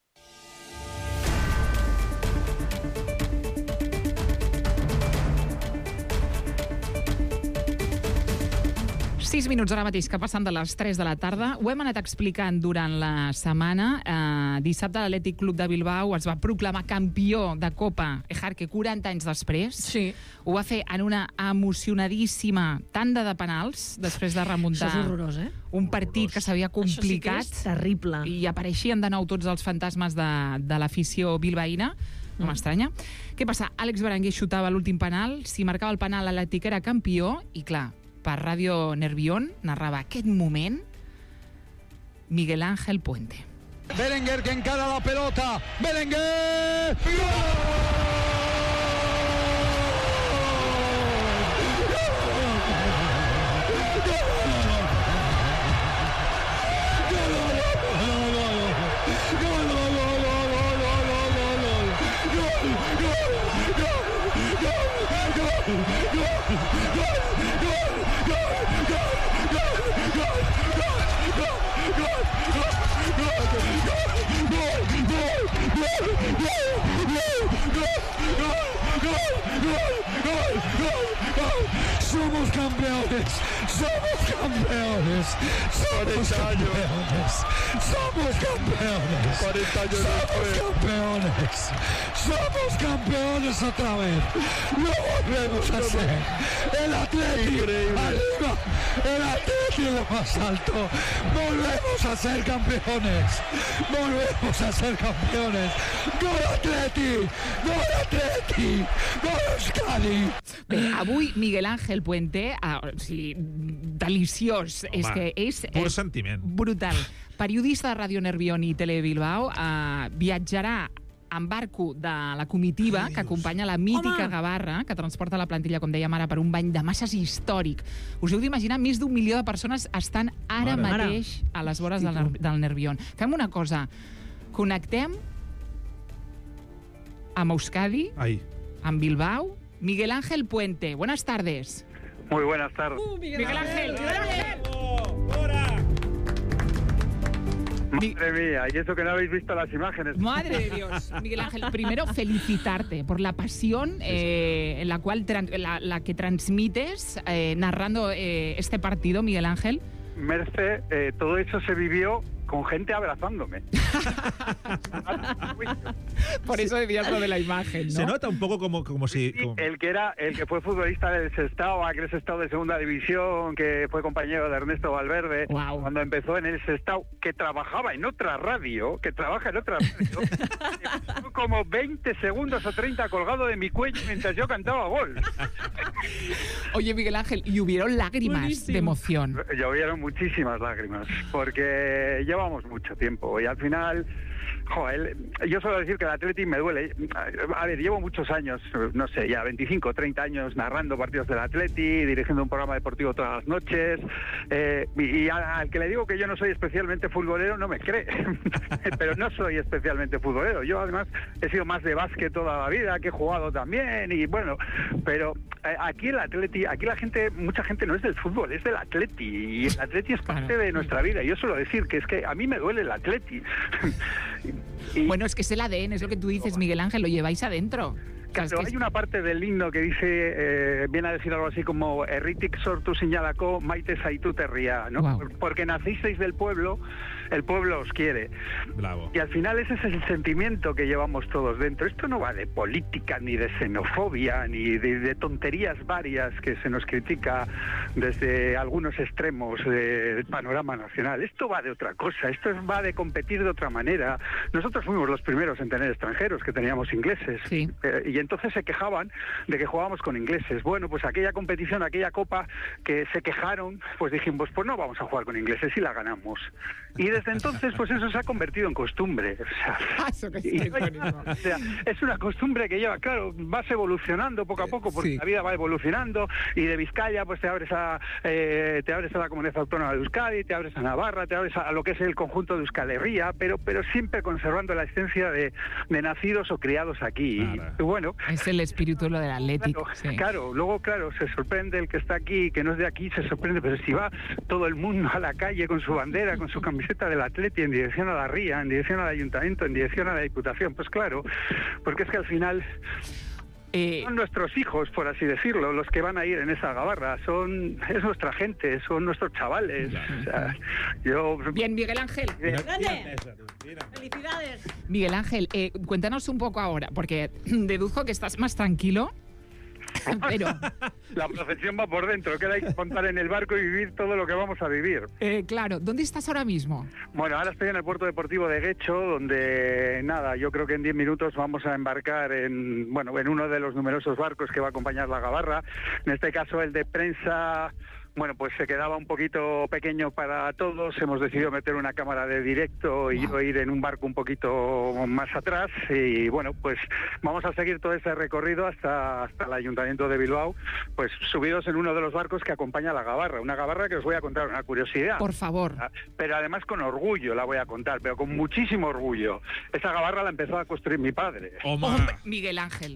Sis minuts ara mateix que passen de les 3 de la tarda. Ho hem anat explicant durant la setmana. Dissabte l'Atlètic Club de Bilbao es va proclamar campió de Copa Ejarque 40 anys després. Sí. Ho va fer en una emocionadíssima tanda de penals, després de remuntar Això és horrorós, un partit que s'havia complicat. Això sí que és terrible. I apareixien de nou tots els fantasmes de l'afició bilbaïna. No m'estranya. Què passa? Àlex Berenguer xutava l'últim penal. Si marcava el penal, l'Atlètic era campió. I clar, per Ràdio Nervión narrava aquest moment Miguel Ángel Puente. Berenguer que encara la pelota. Berenguer! ¡Gol! Somos campeones, somos campeones, somos campeones, somos campeones, 40 años somos campeones, somos campeones otra vez, lo volvemos a ser, el Atlético arriba, el Atlético lo más alto, volvemos a ser campeones, gol Atleti, gol Euskadi. Bé, avui Miguel Ángel Puente, deliciós, home, és que és pur sentiment. Brutal. Periodista de Ràdio Nervión i Tele Bilbao, viatjarà en barco de la comitiva que acompanya la mítica gavarra que transporta la plantilla, com dèiem ara, per un bany de masses històric. Us heu d'imaginar, més d'1 milió de persones estan ara mateix a les vores del Nervión. Fem una cosa, connectem amb Euskadi, amb Bilbao. Miguel Ángel Puente, buenas tardes. Muy buenas tardes. Miguel Ángel. Madre mía, y eso que no habéis visto las imágenes. Madre de Dios. Miguel Ángel, primero felicitarte por la pasión en la cual la que transmites narrando este partido, Miguel Ángel. Merce, todo eso se vivió con gente abrazándome. Por eso decías lo de la imagen, ¿no? Se nota un poco como si... Sí, el que fue futbolista del Sestao, aquel Sestao de segunda división, que fue compañero de Ernesto Valverde, cuando empezó en el Sestao, que trabajaba en otra radio, como 20 segundos o 30 colgado de mi cuello mientras yo cantaba gol. Oye, Miguel Ángel, ¿y hubieron lágrimas de emoción? Llovieron muchísimas lágrimas, porque llevamos mucho tiempo y al final... Joder, yo suelo decir que el Atleti me duele. A ver, llevo muchos años, no sé, ya 25, 30 años narrando partidos del Atleti, dirigiendo un programa deportivo todas las noches, y al que le digo que yo no soy especialmente futbolero no me cree, pero no soy especialmente futbolero. Yo además he sido más de básquet toda la vida, que he jugado también, y bueno, pero aquí el Atleti, aquí mucha gente no es del fútbol, es del Atleti, y el Atleti es parte de nuestra vida. Yo suelo decir que es que a mí me duele el Atleti. Bueno, es que es el ADN, es lo que tú dices, Miguel Ángel, lo lleváis adentro. Claro, hay una parte del himno que dice, viene a decir algo así como Erritik sortu señalako maite zaitu herria, ¿no? Wow. Porque nacisteis del pueblo, el pueblo os quiere. Bravo. Y al final ese es el sentimiento que llevamos todos dentro. Esto no va de política, ni de xenofobia, ni de tonterías varias que se nos critica desde algunos extremos del panorama nacional. Esto va de otra cosa, esto va de competir de otra manera. Nosotros fuimos los primeros en tener extranjeros, que teníamos ingleses. Sí. Y entonces se quejaban de que jugábamos con ingleses. Bueno, pues aquella competición, aquella copa que se quejaron, pues dijimos, pues no vamos a jugar con ingleses y la ganamos. Y desde entonces, pues eso se ha convertido en costumbre. O sea, es una costumbre que lleva, claro, vas evolucionando poco a poco, porque la vida va evolucionando, y de Vizcaya, pues te abres a la Comunidad Autónoma de Euskadi, te abres a Navarra, te abres a lo que es el conjunto de Euskal Herria, pero siempre conservando la esencia de nacidos o criados aquí. Y bueno, es el espíritu lo del Atlético. Claro, luego, se sorprende el que está aquí, que no es de aquí, se sorprende, pero si va todo el mundo a la calle con su bandera, con su camiseta del Atleti en dirección a la ría, en dirección al ayuntamiento, en dirección a la diputación, pues claro, porque es que al final... son nuestros hijos, por así decirlo, los que van a ir en esa gabarra. Es nuestra gente, son nuestros chavales. O sea, Bien, Miguel Ángel. ¡Felicidades! Miguel Ángel, cuéntanos un poco ahora, porque deduzco que estás más tranquilo. Pero la procesión va por dentro, queda hay que montar en el barco y vivir todo lo que vamos a vivir. Claro, ¿dónde estás ahora mismo? Bueno, ahora estoy en el puerto deportivo de Guecho, donde yo creo que en 10 minutos vamos a embarcar en uno de los numerosos barcos que va a acompañar la gabarra. En este caso el de prensa... Bueno, pues se quedaba un poquito pequeño para todos, hemos decidido meter una cámara de directo y yo ir en un barco un poquito más atrás, y bueno, pues vamos a seguir todo ese recorrido hasta el Ayuntamiento de Bilbao, pues subidos en uno de los barcos que acompaña a la gabarra, una gabarra que os voy a contar una curiosidad. Por favor. Pero además con orgullo la voy a contar, pero con muchísimo orgullo. Esa gabarra la empezó a construir mi padre. Hombre, Miguel Ángel.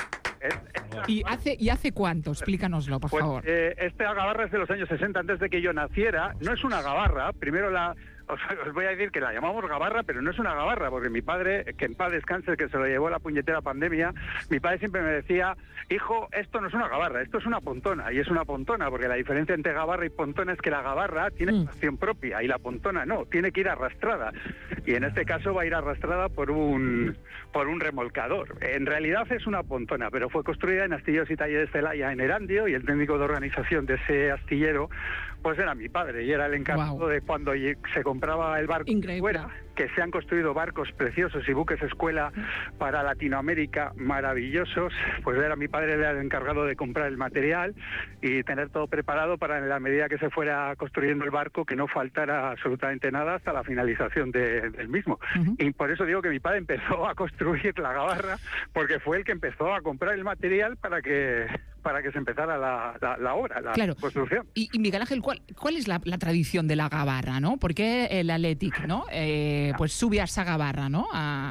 ¿Y hace cuánto? Explícanoslo, por favor. Esta gabarra es de los años 60, antes de que yo naciera. No es una gabarra, primero os voy a decir que la llamamos gabarra, pero no es una gabarra, porque mi padre, que en paz descanse, que se lo llevó la puñetera pandemia, mi padre siempre me decía, hijo, esto no es una gabarra, esto es una pontona, y es una pontona, porque la diferencia entre gabarra y pontona es que la gabarra tiene acción propia, y la pontona no, tiene que ir arrastrada, y en este caso va a ir arrastrada por un remolcador. En realidad es una pontona, pero fue construida en Astilleros y Talleres Celaya, en Erandio, y el técnico de organización de ese astillero, pues era mi padre, y era el encargado de cuando se compraba el barco fuera, que se han construido barcos preciosos y buques escuela para Latinoamérica maravillosos, pues era mi padre el encargado de comprar el material y tener todo preparado para, en la medida que se fuera construyendo el barco, que no faltara absolutamente nada hasta la finalización del mismo. Y por eso digo que mi padre empezó a construir la gabarra, porque fue el que empezó a comprar el material para que se empezara la obra, la construcción. Y Miguel Ángel, ¿cuál es la tradición de la gabarra, no? ¿Por qué el Athletic, no? Pues sube a esa gabarra, ¿no?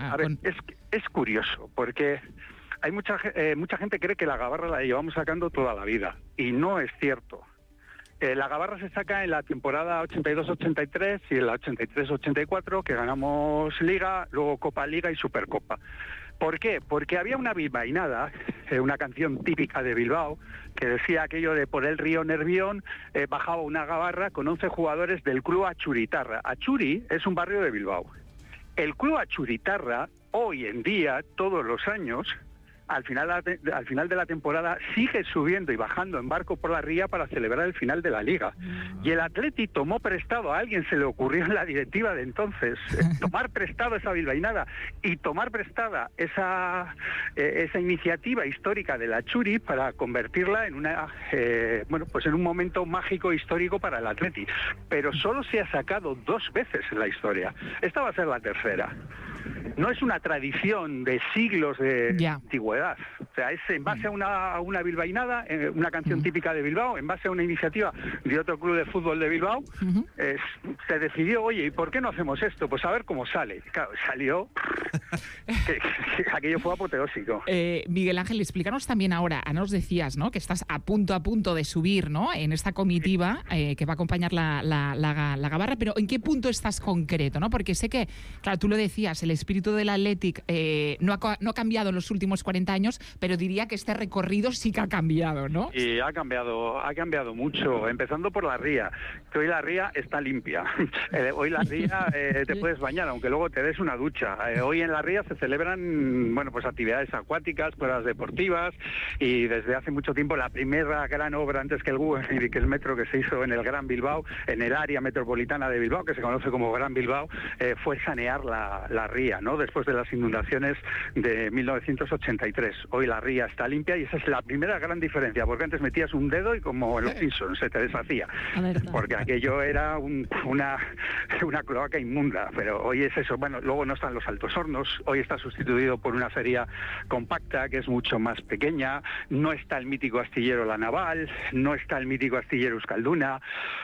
Es curioso, porque hay mucha gente cree que la gabarra la llevamos sacando toda la vida, y no es cierto. La gabarra se saca en la temporada 82-83 y en la 83-84, que ganamos Liga, luego Copa Liga y Supercopa. ¿Por qué? Porque había una bilbainada una canción típica de Bilbao, que decía aquello de por el río Nervión bajaba una gabarra con 11 jugadores del Club Achuritarra. Achuri es un barrio de Bilbao. El Club Achuritarra, hoy en día, todos los años, al final de la temporada, sigue subiendo y bajando en barco por la ría para celebrar el final de la Liga. Y el Atleti tomó prestado, a alguien se le ocurrió en la directiva de entonces, tomar prestado esa bilbainada y tomar prestada esa iniciativa histórica de la Churi para convertirla en en un momento mágico histórico para el Atleti. Pero solo se ha sacado 2 veces en la historia. Esta va a ser la tercera. No es una tradición de siglos de antigüedad. O sea, es en base a una bilbainada, una canción típica de Bilbao, en base a una iniciativa de otro club de fútbol de Bilbao, se decidió, oye, ¿y por qué no hacemos esto? Pues a ver cómo sale. Claro, salió... aquello fue apoteósico. Miguel Ángel, explícanos también ahora, nos decías, ¿no?, que estás a punto de subir, ¿no?, en esta comitiva que va a acompañar la gabarra, pero ¿en qué punto estás concreto, no? Porque sé que, claro, tú lo decías, el espíritu del Athletic no ha cambiado en los últimos 40 años, pero diría que este recorrido sí que ha cambiado, ¿no? Y ha cambiado mucho, empezando por la ría, que hoy la ría está limpia. Hoy la ría te puedes bañar, aunque luego te des una ducha. Hoy en la ría se celebran, pues actividades acuáticas, pruebas deportivas, y desde hace mucho tiempo la primera gran obra antes que el Guggenheim y que el metro que se hizo en el Gran Bilbao, en el área metropolitana de Bilbao, que se conoce como Gran Bilbao, fue sanear la ría, ¿no?, después de las inundaciones de 1983. Hoy la ría está limpia y esa es la primera gran diferencia, porque antes metías un dedo y como en los Simpsons se te deshacía, porque aquello era una cloaca inmunda, pero hoy es eso. Bueno, luego no están los altos hornos, hoy está sustituido por una feria compacta que es mucho más pequeña, no está el mítico astillero La Naval, no está el mítico astillero Euskalduna.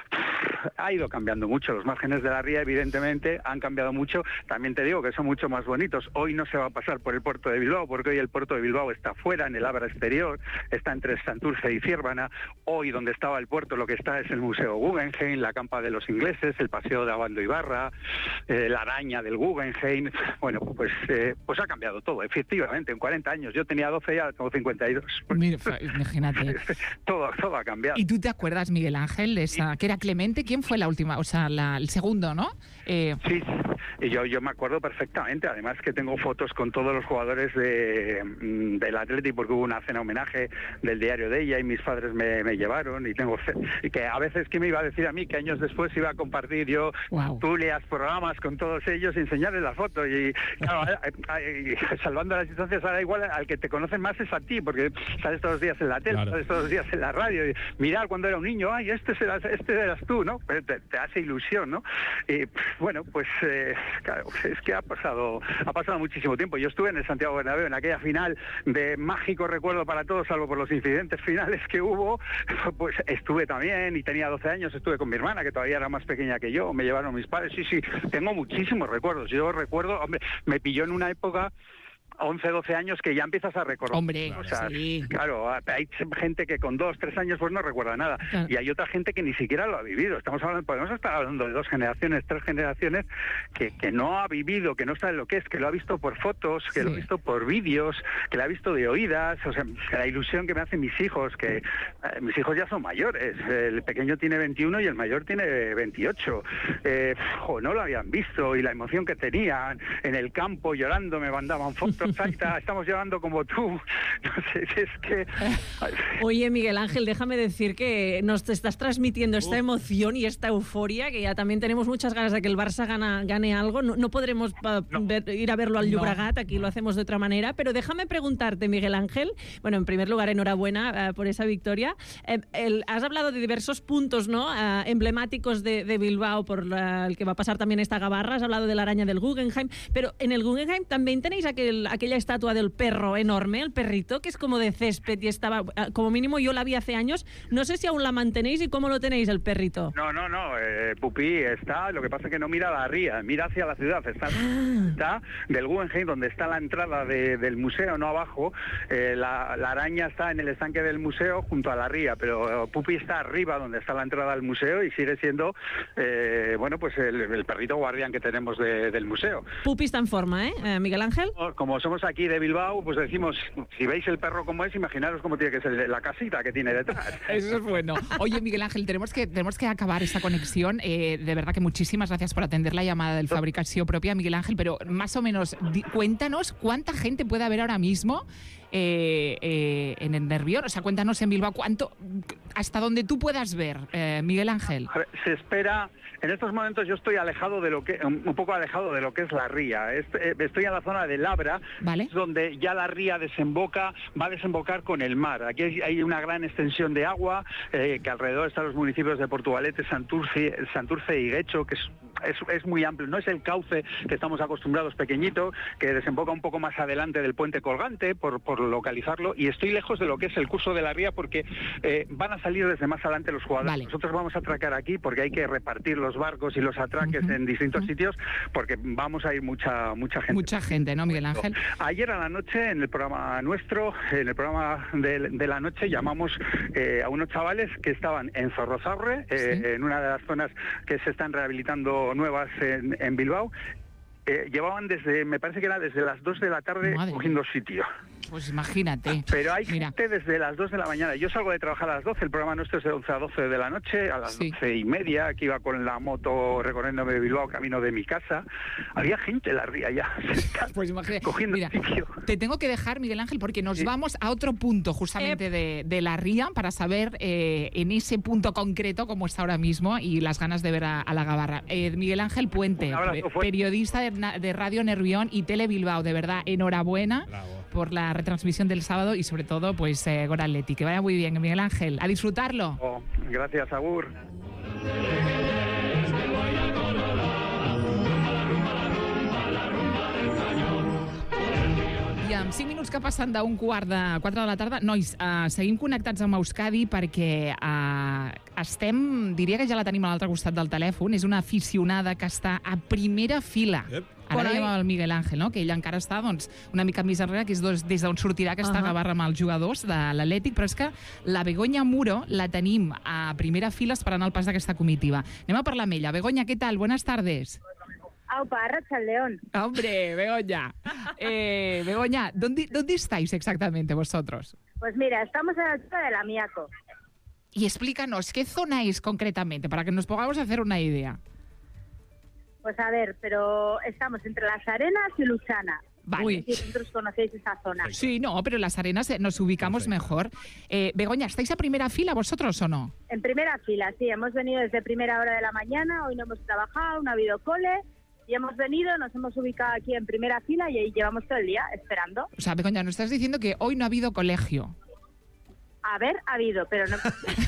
Ha ido cambiando mucho, los márgenes de la ría evidentemente han cambiado mucho. También te digo que son mucho más bonitos. Hoy no se va a pasar por el puerto de Bilbao, porque hoy el puerto de Bilbao está fuera, en el Abra exterior, está entre Santurce y Ciérvana. Hoy donde estaba el puerto lo que está es el Museo Guggenheim, la campa de los ingleses, el paseo de Abando Ibarra, la araña del Guggenheim. Bueno, pues ha cambiado todo, efectivamente, en 40 años. Yo tenía 12, ya tengo 52. Mira, imagínate. todo ha cambiado. ¿Y tú te acuerdas, Miguel Ángel, de esa, que era Clemente? ¿Quién fue la última? O sea, el segundo, ¿no? Sí, y yo me acuerdo perfectamente, además que tengo fotos con todos los jugadores del Athletic, porque hubo una cena homenaje del diario de ella y mis padres me llevaron, y que a veces, ¿qué me iba a decir a mí? Que años después iba a compartir yo tertulias, programas con todos ellos y enseñarles la foto, y claro, salvando las distancias, ahora igual al que te conocen más es a ti, porque sales todos los días en la tele, sales todos los días en la radio, y mirar cuando era un niño, ay, este eras tú, ¿no? Pues te hace ilusión, ¿no? Y bueno, pues claro, es que ha pasado muchísimo tiempo. Yo estuve en el Santiago Bernabéu en aquella final de mágico recuerdo para todos, salvo por los incidentes finales que hubo, pues estuve también, y tenía 12 años, estuve con mi hermana, que todavía era más pequeña que yo, me llevaron mis padres, sí, tengo muchísimos recuerdos. Yo recuerdo, hombre, me pilló en una época 11, 12 años que ya empiezas a recordar. Hombre, o sea, sí. Claro, hay gente que con 2, 3 años pues no recuerda nada. Claro. Y hay otra gente que ni siquiera lo ha vivido. Podemos estar hablando de 2 generaciones, 3 generaciones que no ha vivido, que no sabe lo que es, que lo ha visto por fotos, que lo ha visto por vídeos, que lo ha visto de oídas. O sea, la ilusión que me hacen mis hijos, que mis hijos ya son mayores. El pequeño tiene 21 y el mayor tiene 28. No lo habían visto, y la emoción que tenían en el campo llorando, me mandaban fotos. Estamos llorando como tú. No sé, es que... Oye, Miguel Ángel, déjame decir que nos te estás transmitiendo esta emoción y esta euforia, que ya también tenemos muchas ganas de que el Barça gane algo. No podremos ir a verlo al Llobregat, aquí lo hacemos de otra manera, pero déjame preguntarte, Miguel Ángel, bueno, en primer lugar, enhorabuena por esa victoria. Has hablado de diversos puntos, ¿no?, emblemáticos de Bilbao, por el que va a pasar también esta gabarra. Has hablado de la araña del Guggenheim, pero en el Guggenheim también tenéis aquella estatua del perro enorme, el perrito, que es como de césped y estaba, como mínimo yo la vi hace años. No sé si aún la mantenéis y cómo lo tenéis, el perrito. No, Pupi está, lo que pasa es que no mira a la ría, mira hacia la ciudad, está del Guggenheim, donde está la entrada del museo, no abajo. La araña está en el estanque del museo junto a la ría, pero Pupi está arriba, donde está la entrada al museo, y sigue siendo pues el perrito guardián que tenemos del museo. Pupi está en forma, Miguel Ángel. Como somos aquí de Bilbao, pues decimos, si veis el perro como es, imaginaros cómo tiene que ser la casita que tiene detrás. Eso es bueno. Oye, Miguel Ángel, tenemos que acabar esta conexión. De verdad que muchísimas gracias por atender la llamada del Fabricació Propia, Miguel Ángel, pero más o menos, cuéntanos cuánta gente puede haber ahora mismo en el Nervión. O sea, cuéntanos en Bilbao hasta donde tú puedas ver, Miguel Ángel. Se espera, en estos momentos yo estoy un poco alejado de lo que es la ría. Estoy en la zona de Labra, ¿vale? Donde ya la ría va a desembocar con el mar. Aquí hay una gran extensión de agua, que alrededor están los municipios de Portugalete, Santurce y Guecho, que es muy amplio. No es el cauce que estamos acostumbrados pequeñito, que desemboca un poco más adelante del puente colgante, por localizarlo, y estoy lejos de lo que es el curso de la ría, porque van a salir desde más adelante los jugadores. Vale. Nosotros vamos a atracar aquí porque hay que repartir los barcos y los atraques en distintos sitios, porque vamos a ir mucha gente. Mucha gente, ¿no, Miguel Ángel? Ayer a la noche, en el programa nuestro, en el programa de la noche, llamamos a unos chavales que estaban en Zorrozaurre, en una de las zonas que se están rehabilitando nuevas en Bilbao. Llevaban me parece que era desde las 2 de la tarde cogiendo sitio. Pues imagínate. Pero hay gente desde las 2 de la mañana. Yo salgo de trabajar a las 12, el programa nuestro es de 11 a 12 de la noche, a las 12:30, que iba con la moto recorriéndome de Bilbao, camino de mi casa. Había gente en la ría ya. Pues imagínate. Cogiendo sitio. Te tengo que dejar, Miguel Ángel, porque nos vamos a otro punto justamente de la ría para saber en ese punto concreto cómo está ahora mismo y las ganas de ver a la Gabarra. Miguel Ángel Puente, periodista de Radio Nervión y Tele Bilbao, de verdad, enhorabuena. Bravo. Por la retransmisión del sábado y sobre todo, pues, Gol Atleti. Que vaya muy bien, Miguel Ángel. A disfrutarlo. Gracias, agur. I amb 5 minuts que passen d'un quart de 4 de la tarda, nois, seguim connectats amb Euskadi perquè diria que ja la tenim a l'altre costat del telèfon, és una aficionada que està a primera fila. Ara dèiem el Miguel Ángel, no? Que ell encara està una mica més enrere, que és des d'on sortirà aquesta Gavarra amb els jugadors de l'Atlètic, però és que la Begoña Muro la tenim a primera fila esperant el pas d'aquesta comitiva. Anem a parlar amb ella. Begoña, ¿qué tal? Buenas tardes. Aupa, Arratsaldeon. Hombre, Begoña. Begoña, ¿dónde estáis exactamente vosotros? Pues mira, estamos a la altura de Lamiaco. Y explícanos, ¿qué zona es concretamente? Para que nos podamos hacer una idea. Pues a ver, pero estamos entre Las Arenas y Luchana. Vale. Si vosotros conocéis esa zona. Sí, no, pero en Las Arenas nos ubicamos mejor. Begoña, ¿estáis a primera fila vosotros o no? En primera fila, sí. Hemos venido desde primera hora de la mañana, hoy no hemos trabajado, no ha habido cole, y hemos venido, nos hemos ubicado aquí en primera fila y ahí llevamos todo el día esperando. O sea, Begoña, nos estás diciendo que hoy no ha habido colegio. A ver, ha habido, pero no...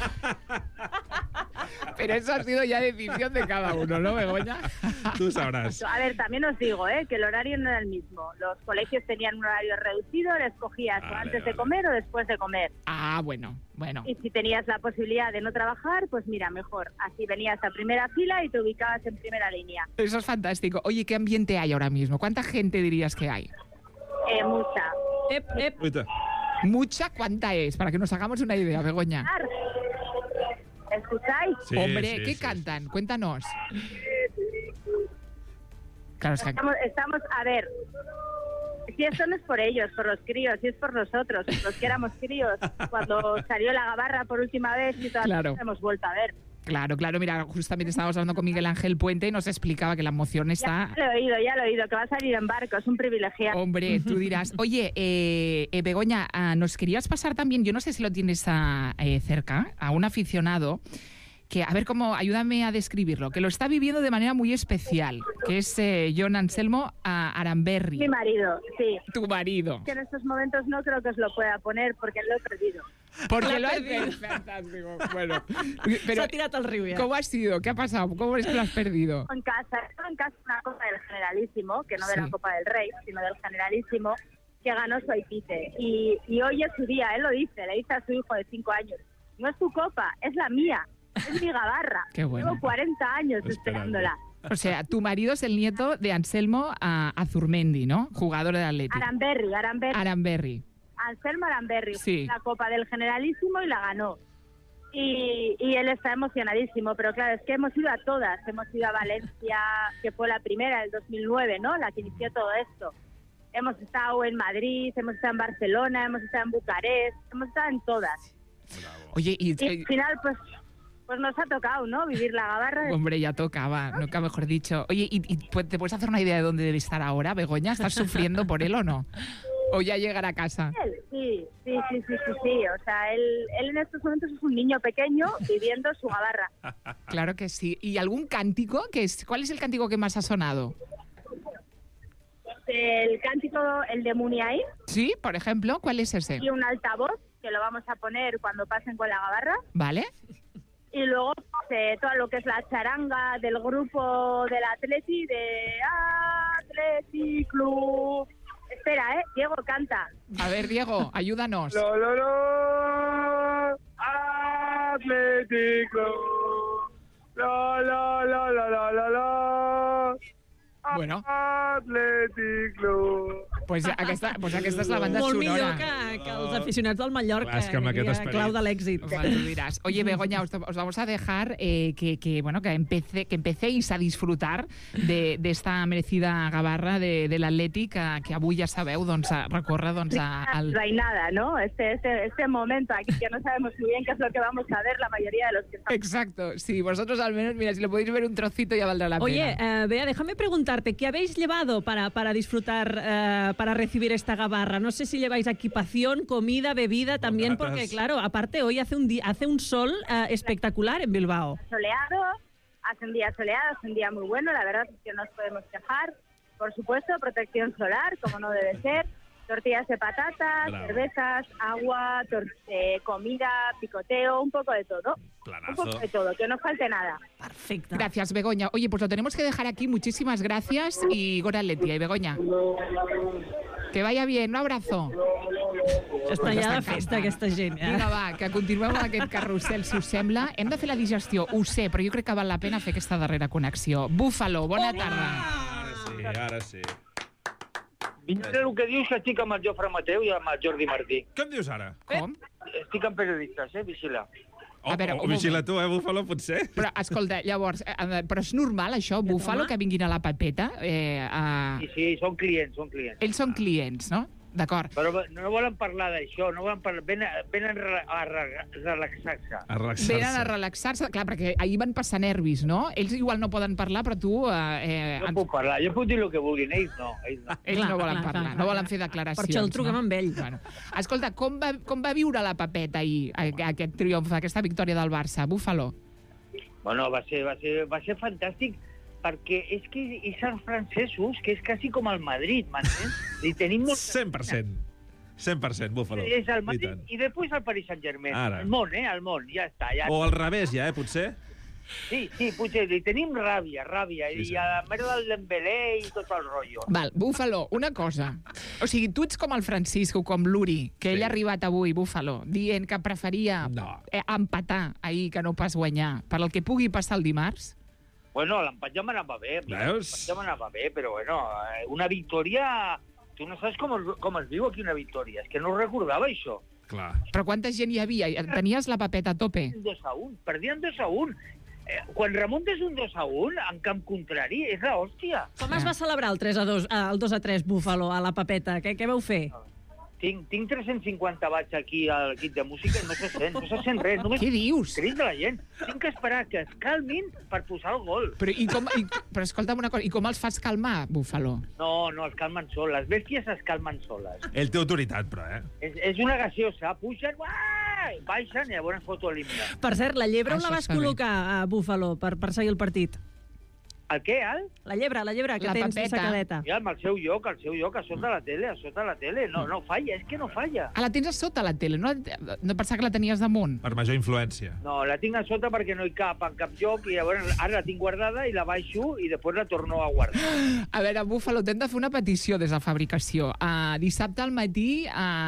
Pero eso ha sido ya decisión de cada uno, ¿no, Begoña? Tú sabrás. A ver, también os digo, que el horario no era el mismo. Los colegios tenían un horario reducido, les cogías antes de comer o después de comer. Ah, bueno. Y si tenías la posibilidad de no trabajar, pues mira, mejor. Así venías a primera fila y te ubicabas en primera línea. Eso es fantástico. Oye, ¿qué ambiente hay ahora mismo? ¿Cuánta gente dirías que hay? Mucha. ¿Mucha? ¿Cuánta es? Para que nos hagamos una idea, Begoña. ¿Escucháis? Sí, hombre, ¿qué cantan? Cuéntanos. Claro, es que... estamos, a ver, si esto no es por ellos, por los críos, si es por nosotros, los que éramos críos, cuando salió la Gabarra por última vez y todavía nos hemos vuelto a ver. Claro, mira, justamente estábamos hablando con Miguel Ángel Puente y nos explicaba que la emoción está... Ya lo he oído, que va a salir en barco, es un privilegiado. Hombre, tú dirás. Oye, Begoña, nos querías pasar también, yo no sé si lo tienes cerca, a un aficionado que, a ver cómo, ayúdame a describirlo, que lo está viviendo de manera muy especial, que es Jon Anselmo Aramberri. Mi marido, sí. Tu marido. Que en estos momentos no creo que os lo pueda poner porque lo he perdido. Porque lo has perdido. Fantástico. Bueno, pero se ha tirado al río. ¿Cómo ha sido? ¿Qué ha pasado? ¿Cómo es que lo has perdido? En casa una Copa del Generalísimo, que no de la Copa del Rey, sino del Generalísimo, que ganó su Aipite. Y hoy es su día, él lo dice, le dice a su hijo de 5 años, no es tu copa, es la mía. Es mi Gabarra. Qué bueno. Llevo 40 años esperándola. O sea, tu marido es el nieto de Anselmo Azurmendi, ¿no? Jugador del Atleti. Aramberri. Anselmo Aramberri. Sí. La Copa del Generalísimo y la ganó. Y él está emocionadísimo, pero claro, es que hemos ido a todas. Hemos ido a Valencia, que fue la primera del 2009, ¿no? La que inició todo esto. hemos estado en Madrid, hemos estado en Barcelona, hemos estado en Bucarest, hemos estado en todas. Oye, Y al final, pues nos ha tocado, ¿no? Vivir la gabarra. Hombre, ya tocaba, nunca mejor dicho. Oye, ¿y te puedes hacer una idea de dónde debe estar ahora, Begoña? ¿Estás sufriendo por él o no? ¿O ya llegará a casa? Sí. O sea, él en estos momentos es un niño pequeño viviendo su gabarra. Claro que sí. ¿Y algún cántico? ¿Cuál es el cántico que más ha sonado? El cántico, el de Muniain. Sí, por ejemplo, ¿cuál es ese? Y un altavoz, que lo vamos a poner cuando pasen con la gabarra. Vale. Y luego todo lo que es la charanga del grupo del Atleti, de Atleti Club. Espera, Diego canta. A ver, Diego, ayúdanos. Atleti Club. Bueno. Atleti Club. Pues aquesta és la banda Molt sonora. millor que els aficionats del Mallorca, Clar, és que amb aquest diria, esperit. clau de l'èxit. Vale, tú dirás. Oye, Begoña, os vamos a dejar que empecéis a disfrutar de esta merecida gabarra de l'Atlètic que avui ja sabeu, doncs, recorre al... No hay nada, ¿no? Este momento aquí que no sabemos muy bien qué es lo que vamos a ver la mayoría de los que estamos. Exacto, sí, vosotros al menos, mira, si lo podéis ver un trocito ya valdrá la Oye, pena. Bea, déjame preguntarte, ¿qué habéis llevado para disfrutar, para recibir esta gabarra? No sé si lleváis equipación, comida, bebida también, Bocatas. porque claro, aparte hoy hace un sol espectacular en Bilbao. Soleado, hace un día soleado, hace un día muy bueno, la verdad es que no nos podemos quejar. Por supuesto, protección solar, como no debe ser, tortillas de patatas, Bravo. cervezas, agua, comida, picoteo, un poco de todo. Planazo. Un poco de todo, que no falte nada. Perfecto. Gracias, Begoña. Oye, pues lo tenemos que dejar aquí. Muchísimas gracias y Gora Atleti. Y Begoña, que vaya bien. Un abrazo. Està allà de festa, aquesta gent. Vinga, va, que continuem amb aquest carrusel, si us sembla. Hem de fer la digestió, ho sé, però jo crec que val la pena fer aquesta darrera connexió. Búfalo, bona tarda. Ara sí. Mira el que dius, que estic amb el Jofre Mateu i amb el Jordi Martí. Què em dius ara? Com? Estic amb periodistes, vigila. A veure, un vigila tu, Búfalo, potser? Però, escolta, llavors, però és normal, això, Búfalo, que vinguin a la papeta? Sí, són clients, Ells són clients, no? D'acord. Però no volen parlar d'això, no volen parlar... Venen a relaxar-se. Venen a relaxar-se. Clar, perquè ahir van passar nervis, no? Ells igual no poden parlar, però tu... No puc parlar, jo puc dir el que vulguin, ells no. Ells no volen parlar, no volen fer declaracions. Per això el truquem amb ell. Bueno. Escolta, com va viure la papeta ahir, aquest triomf, aquesta victòria del Barça? Búfalo. Bueno, va ser fantàstic, perquè és que és els francesos, que és quasi com el Madrid, m'entens? I tenim molt... 100%. 100%, Búfalo. És el Madrid i després el Paris Saint-Germain. Ara. El món, ja està. Ja O al revés, ja, potser? Sí, potser. I tenim ràbia. Sí. I a la merda del Dembélé i tot el rotllo. Val, Búfalo, una cosa. O sigui, tu ets com el Francisco, com l'Uri, que ell ha arribat avui, Búfalo, dient que preferia empatar ahir que no pas guanyar, per el que pugui passar el dimarts. Bueno, l'empat ja m'anava bé. Veus? Ja m'anava bé, però bueno, una victòria... Tu no saps com es viu aquí una victòria. És que no recordava això. Clar. Però quanta gent hi havia? Tenies la papeta a tope? 2-1. Perdien 2-1. Quan remuntes un 2-1 en camp contrari, és l'hòstia. Com es va celebrar el 2-3, Búfalo, a la papeta? Què vau fer? Tinc 350 watts aquí al kit de música i no se sent res. Només Què dius? crits de la gent. Tinc que esperar que es calmin per posar el gol. Però escolta'm una cosa, i com els fas calmar, Búfalo? No, es calmen soles. Les bèsties es calmen soles. Ell té autoritat, però, És una gaseosa. Pugen, baixen i llavors foto l'himne. Per cert, la llebre on Això la vas està bé. col·locar, a Búfalo, per seguir el partit? El què, La llebre, que La tens papeta. sacadeta. Ja, amb el seu lloc, a sota la tele. No falla, és que no falla. La tens a sota la tele, no pensava que la tenies damunt. Per major influència. No, la tinc a sota perquè no hi cap en cap lloc i llavors ara la tinc guardada i la baixo i després la torno a guardar. A veure, Búfalo, t'hem de fer una petició des de fabricació. Dissabte al matí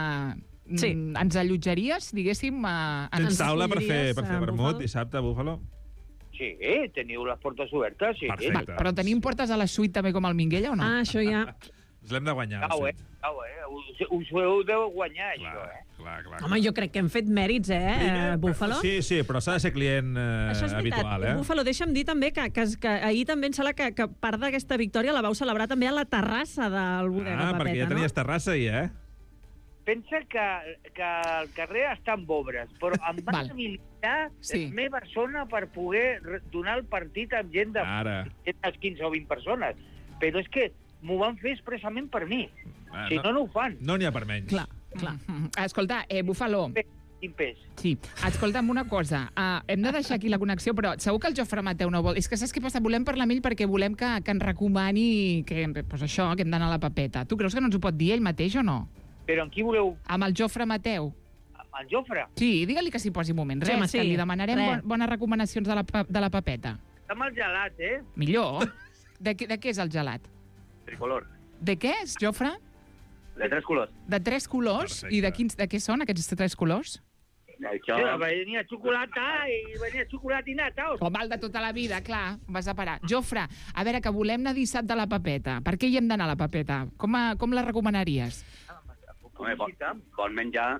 Sí. ens allotjaries, diguéssim... Tens taula per fer Búfalo? vermut dissabte, Búfalo? Sí, teniu les portes obertes, sí. Perfecte. Però tenim portes a la suite també com el Minguella o no? Això ja... Ens l'hem de guanyar. Cau, us ho heu de guanyar, això, Clar. Home, jo crec que hem fet mèrits, Búfalo? Sí, però s'ha de ser client Això és veritat. habitual, Búfalo, deixa'm dir també que ahir també em sembla que part d'aquesta victòria la vau celebrar també a la terrassa del Bodega Papeta, perquè ja tenies terrassa ahir, Pensa que al carrer estan bobres, però em van habilitar meva zona per poder donar el partit amb gent de 15 o 20 persones. Però és que m'ho van fer expressament per mi. Si no ho fan. No n'hi ha per menys. Clar. Escolta, Búfalo. Sí, escolta'm una cosa. Hem de deixar aquí la connexió, però segur que el Jofre Mateu no vol... És que saps què passa? Volem parlar amb ell perquè volem que ens recomani que hem d'anar a la Papeta. Tu creus que no ens ho pot dir ell mateix o no? Però amb qui voleu? Amb el Jofre Mateu. Amb el Jofre? Sí, digue-li que s'hi posi un moment. Res, que li demanarem bones recomanacions de la Papeta. Amb el gelat, Millor. De què és el gelat? Tricolor. De què és, Jofre? De 3 colors. De 3 colors? I de què són aquests 3 colors? Això... Venia xocolata i nata. Com el de tota la vida, clar, vas a parar. Jofre, a veure, que volem anar dissabte a la Papeta. Per què hi hem d'anar a la Papeta? Com la recomanaries? Home, bon menjar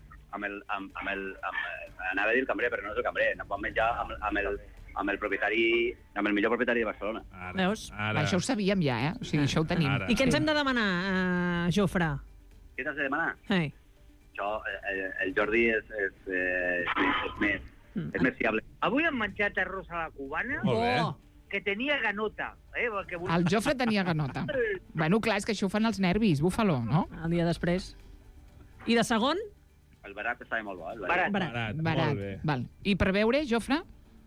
anava a dir el cambrer, però no és el cambrer. Bon menjar amb el propietari, amb el millor propietari de Barcelona. Veus? Això ho sabíem ja, O sigui, això ho tenim. I què ens hem de demanar, Jofre? Què t'has de demanar? Sí. Això, el Jordi és més fiable. Avui hem menjat arròs a la cubana. Molt bé. Que tenia ganota. El Jofre tenia ganota. Bueno, clar, és que això ho fan els nervis, Búfalo, no? El dia després. I de segon? El barat estava molt bo. Barat. Molt bé. Val. I per beure, Jofre?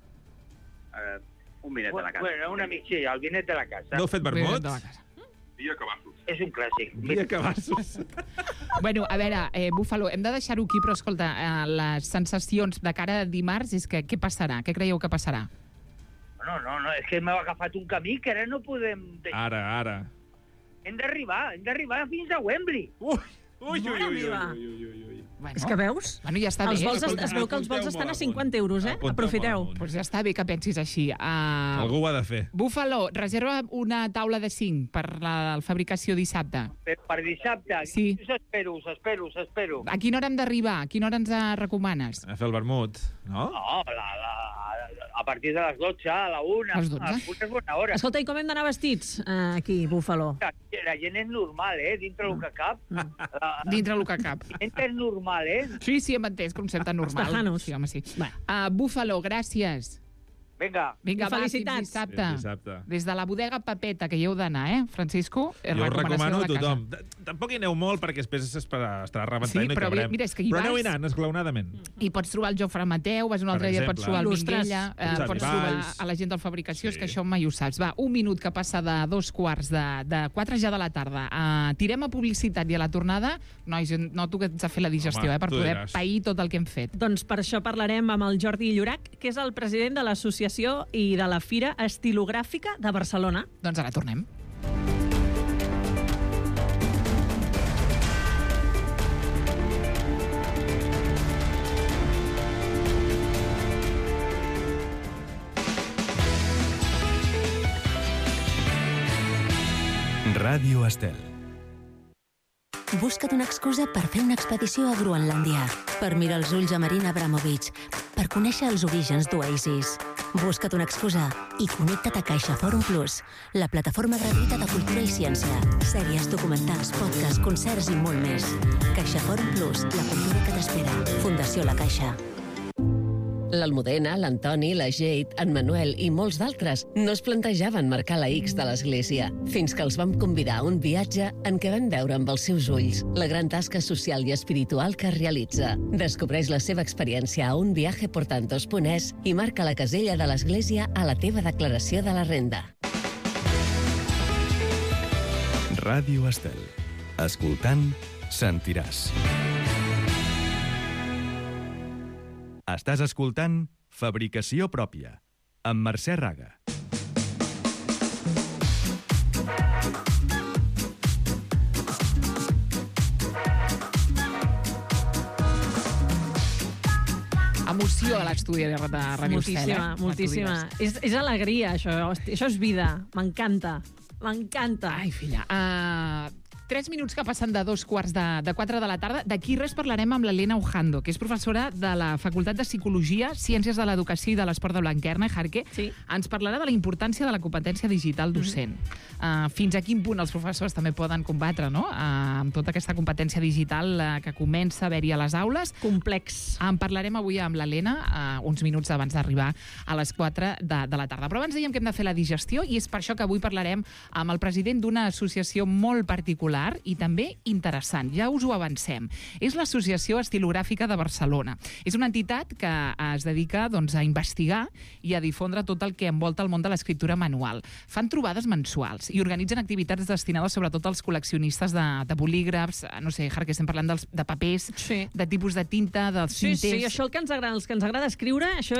Un vinet de la casa. Bueno, un amic, sí, el vinet de la casa. No heu fet vermuts? Via Cabassos. És un clàssic. Via Cabassos. Bueno, a veure, Búfalo, hem de deixar-ho aquí, però escolta, les sensacions de cara a dimarts és que què passarà? Què creieu que passarà? No, és que m'ha agafat un camí que ara no podem... Ara. Hem d'arribar fins a Wembley. Ui. Bueno, és que veus? Bueno, ja està bé. Es veu que els vols estan a 50 euros, Aprofiteu. Pues ja està bé que pensis així. Algú ho ha de fer. Búfalo, reserva una taula de 5 per la fabricació dissabte. Per dissabte? Sí. S'espero. A quina hora hem d'arribar? A quina hora ens recomanes? A fer el vermut, no? No, a partir de les 12, a la 1. A les 12? És bona hora. Escolta, i com hem d'anar vestits aquí, Búfalo? La gent és normal, dintre el que cap. Dintre el que cap. La gent és normal, Sí, hem entès, concepte normal. Tajanos. Sí, home, sí. Búfalo, gràcies. Vinga, felicitats. Fins dissabte. Des de la Bodega Papeta, que hi heu d'anar, Francisco? Jo ho recomano a tothom. Tampoc hi aneu molt, perquè després estarà rebentant i no hi cabrem. Mira, és que hi però aneu anant, esglaonadament. I pots trobar el Jofre Mateu, vas un altre dia, pots trobar el Minguella, pots trobar a la gent del Fabricació, és que això mai ho saps. Va, un minut que passa de 2:15 de 4 ja de la tarda. Tirem a publicitat i a la tornada, nois, noto que ets a fer la digestió, per poder pair tot el que hem fet. Doncs per això parlarem amb el Jordi Llorac, que és el president de l'Associació i de la Fira Estilogràfica de Barcelona. Doncs ara tornem. Ràdio Estel. Busca't una excusa per fer una expedició a Groenlàndia, per mirar els ulls a Marina Abramovic, per conèixer els orígens d'Oasis. Busca't una excusa i connecta't a CaixaForum Plus, la plataforma gratuïta de cultura i ciència. Sèries, documentals, podcasts, concerts i molt més. CaixaForum Plus, la cultura que t'espera. Fundació La Caixa. L'Almudena, l'Antoni, la Jade, en Manuel i molts d'altres no es plantejaven marcar la X de l'església, fins que els vam convidar a un viatge en què van veure amb els seus ulls la gran tasca social i espiritual que realitza. Descobreix la seva experiència a unviajeportantos.es i marca la casella de l'església a la teva declaració de la renda. Ràdio Estel. Escoltant, sentiràs. Estàs escoltant Fabricació Pròpia, amb Mercè Raga. Emoció a l'estudi de Ràdio Estel. Moltíssima. És alegria, això és vida. M'encanta. M'encanta. Ai, filla. 3 minuts que passen de 3:45 de la tarda. D'aquí res parlarem amb l'Helena Ojando, que és professora de la Facultat de Psicologia, Ciències de l'Educació i de l'Esport de Blanquerna, Jarque. Sí. Ens parlarà de la importància de la competència digital docent. Fins a quin punt els professors també poden combatre, no?, amb tota aquesta competència digital que comença a haver-hi a les aules. Complex. En parlarem avui amb l'Helena, uns minuts abans d'arribar a les 4 de la tarda. Però abans dèiem que hem de fer la digestió i és per això que avui parlarem amb el president d'una associació molt particular i també interessant. Ja us ho avancem. És l'Associació Estilogràfica de Barcelona. És una entitat que es dedica a investigar i a difondre tot el que envolta el món de l'escriptura manual. Fan trobades mensuals i organitzen activitats destinades sobretot als col·leccionistes de bolígrafs, no sé, Jarque, estem parlant de papers, de tipus de tinta, dels tinters... Sí, això els que ens agrada escriure, això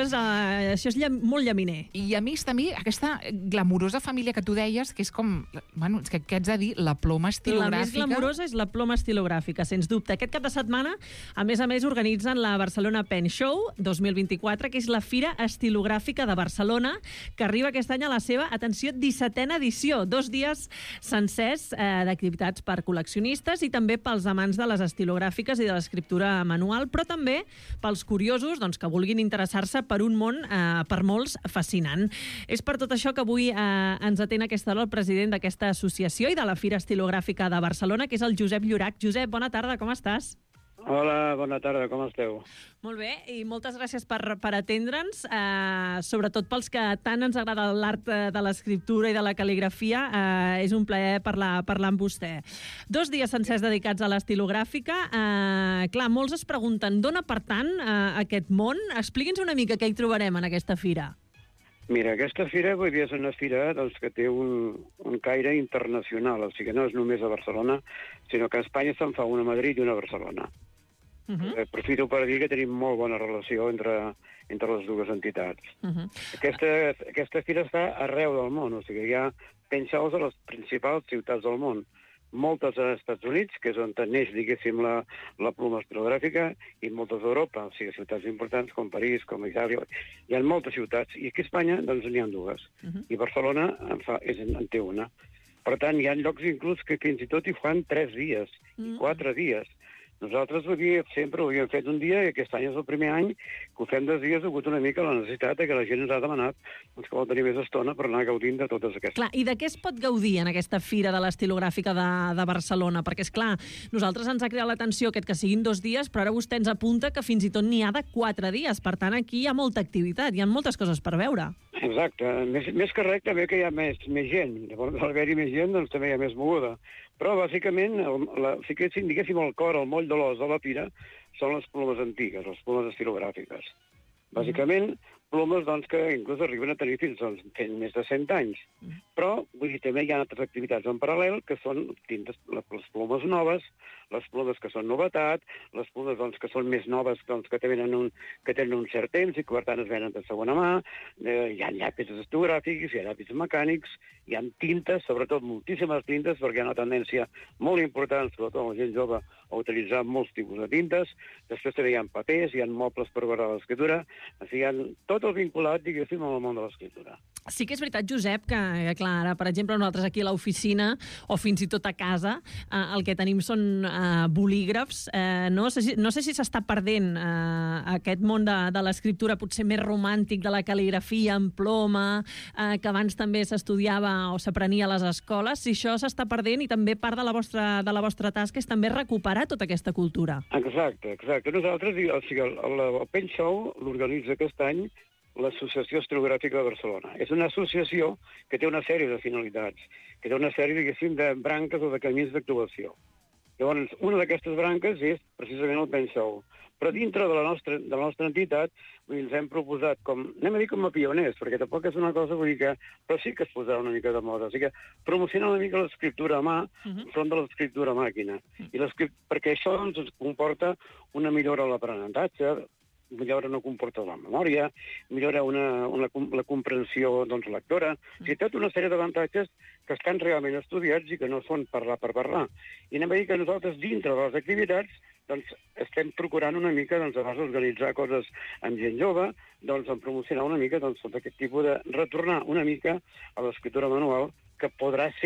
és molt llaminer. I a més també aquesta glamurosa família que tu deies, que és com, bueno, és que què haig de dir, la ploma estilogràfica... La més glamurosa és la ploma estilogràfica, sens dubte. Aquest cap de setmana, a més, organitzen la Barcelona Pen Show 2024, que és la Fira Estilogràfica de Barcelona, que arriba aquest any a la seva, atenció, 17a edició. 2 dies sencers d'activitats per col·leccionistes i també pels amants de les estilogràfiques i de l'escriptura manual, però també pels curiosos que vulguin interessar-se per un món per molts fascinant. És per tot això que avui ens atén a aquesta hora el president d'aquesta associació i de la Fira Estilogràfica de Barcelona, que és el Josep Llorach. Josep, bona tarda, com estàs? Hola, bona tarda, com esteu? Molt bé, i moltes gràcies per atendre'ns, sobretot pels que tant ens agrada l'art de l'escriptura i de la cal·ligrafia. És un plaer parlar amb vostè. 2 dies sencers dedicats a l'estilogràfica. Clar, molts es pregunten d'on pertany aquest món. Expliqui'ns una mica què hi trobarem en aquesta fira. Mira, aquesta fira és una fira que té un caire internacional, o sigui, no és només a Barcelona, sinó que a Espanya se'n fa una a Madrid i una a Barcelona. Aprofito per dir que tenim molt bona relació entre les dues entitats. Aquesta fira està arreu del món, o sigui, hi ha pen shows a les principals ciutats del món. Moltes als Estats Units, que és on neix, diguéssim, la ploma estilogràfica, i moltes a Europa, o sigui, ciutats importants com París, com Itàlia. Hi ha moltes ciutats, i aquí a Espanya n'hi ha 2. I Barcelona en té una. Per tant, hi ha llocs inclús que fins i tot hi fan 3 dies, i 4 dies. Nosaltres sempre ho havíem fet un dia i aquest any és el primer any que ho fem 2 dies. Ha hagut una mica la necessitat que la gent ens ha demanat que vol tenir més estona per anar gaudint de totes aquestes. Clar, i de què es pot gaudir en aquesta fira de l'estilogràfica de Barcelona? Perquè, és clar, nosaltres ens ha cridat l'atenció que siguin 2 dies, però ara vostè ens apunta que fins i tot n'hi ha de 4 dies. Per tant, aquí hi ha molta activitat, hi ha moltes coses per veure. Exacte. Més que res, també que hi ha més gent. Llavors, al haver-hi més gent, també hi ha més moguda. Però, bàsicament, diguéssim, el cor, el moll de l'os de la fira són les plomes antigues, les plomes estilogràfiques. Bàsicament, plomes que inclús arriben a tenir fins més de 100 anys. Però, també hi ha altres activitats en paral·lel, que són les plomes noves, les plomes que són novetat, les plomes que són més noves, que tenen un cert temps i que, per tant, es venen de segona mà. Hi ha llapis estilogràfics, hi ha llapis mecànics, hi ha tintes, sobretot moltíssimes tintes, perquè hi ha una tendència molt important, sobretot la gent jove, a utilitzar molts tipus de tintes. Després també hi ha papers, hi ha mobles per guardar l'escriptura. Hi ha tot el vinculat, diguéssim, amb el món de l'escriptura. Sí que és veritat, Josep, que, clar, ara, per exemple, nosaltres aquí a l'oficina, o fins i tot a casa, el que tenim són bolígrafs. No sé si s'està perdent aquest món de l'escriptura potser més romàntic, de la cal·ligrafia en ploma, que abans també s'estudiava o s'aprenia a les escoles. Si això s'està perdent, i també part de la vostra tasca és també recuperar tota aquesta cultura. Exacte. Nosaltres, el Pen Show l'organitza aquest any l'Associació Estilogràfica de Barcelona. És una associació que té una sèrie de finalitats, que té una sèrie, diguéssim, de branques o de camins d'actuació. Llavors, una d'aquestes branques és precisament el Pen Show. Però dintre de la nostra entitat ens hem proposat anem a dir com a pioners, perquè tampoc és una cosa, però sí que es posarà una mica de moda. O sigui, promocionar una mica l'escriptura a mà enfront de l'escriptura a màquina. Perquè això ens comporta una millora a l'aprenentatge, millora no comporta la memòria, millora la comprensió lectora. O sigui, tota una sèrie d'avantatges que estan realment estudiats i que no són parlar per parlar. I anem a dir que nosaltres, dintre de les activitats, estem procurant una mica, a base d'organitzar coses amb gent jove, en promocionar una mica tot aquest tipus de retornar una mica a l'escriptura manual, que podrà ser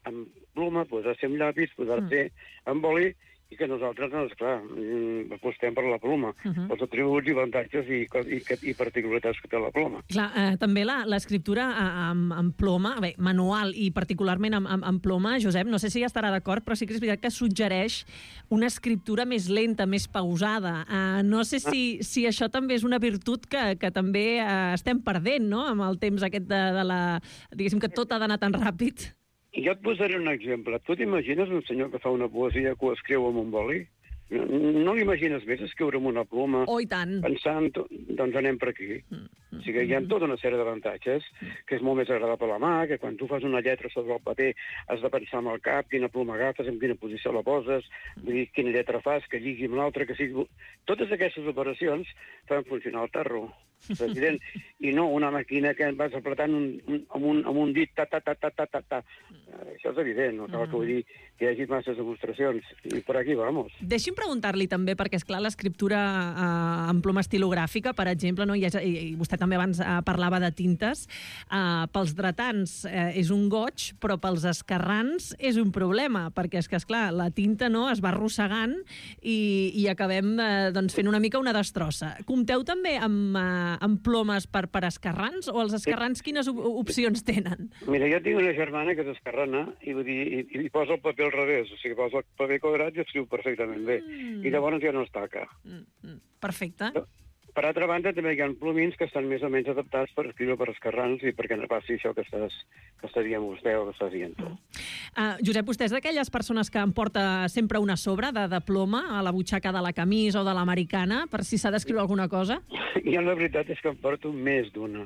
amb ploma, podrà ser amb llapis, podrà ser amb boli, i que nosaltres, doncs, clar, apostem per la ploma, els atributs i avantatges i particularitats que té la ploma. Clar, també l'escriptura amb ploma, bé, manual i particularment amb ploma, Josep, no sé si ja estarà d'acord, però sí que és veritat que suggereix una escriptura més lenta, més pausada. No sé si això també és una virtut que també estem perdent, no?, amb el temps aquest de la... Diguéssim que tot ha d'anar tan ràpid. Jo et posaré un exemple. Tu t'imagines un senyor que fa una poesia que ho escriu amb un boli? No l'imagines més escriure amb una ploma? Oh, i tant. Pensant, doncs anem per aquí. O sigui, hi ha tota una sèrie d'avantatges, que és molt més agradable a la mà, que quan tu fas una lletra sobre el paper has de pensar amb el cap, quina ploma agafes, en quina posició la poses, vull dir, quina lletra fas, que lligui amb l'altra, que sigui... Totes aquestes operacions fan funcionar el tarro. És evident. I no una màquina que vas apretant amb un dit, ta. Això és evident, no cal que vull dir que hi hagi masses demostracions. I per aquí vamos. Deixi'm preguntar-li també, perquè, esclar, l'escriptura en ploma estilogràfica, per exemple, no? I vostè també abans parlava de tintes, pels dretans és un goig, però pels esquerrans és un problema, perquè és que, esclar, la tinta no es va arrossegant i acabem doncs, fent una mica una destrossa. Compteu també amb plomes per esquerrans, o els esquerrans quines opcions tenen? Mira, jo tinc una germana que és esquerrana i posa el paper al revés, o sigui, posa el paper quadrat i escriu perfectament bé. I llavors ja no es taca. Perfecte. Per altra banda, també hi ha plomins que estan més o menys adaptats per escriure per esquerrans i perquè no passi això que està dient vostè o que estàs dient tu. Josep, vostè és d'aquelles persones que em porta sempre una sobre de ploma a la butxaca de la camisa o de l'americana per si s'ha d'escriure alguna cosa? Jo la veritat és que em porto més d'una.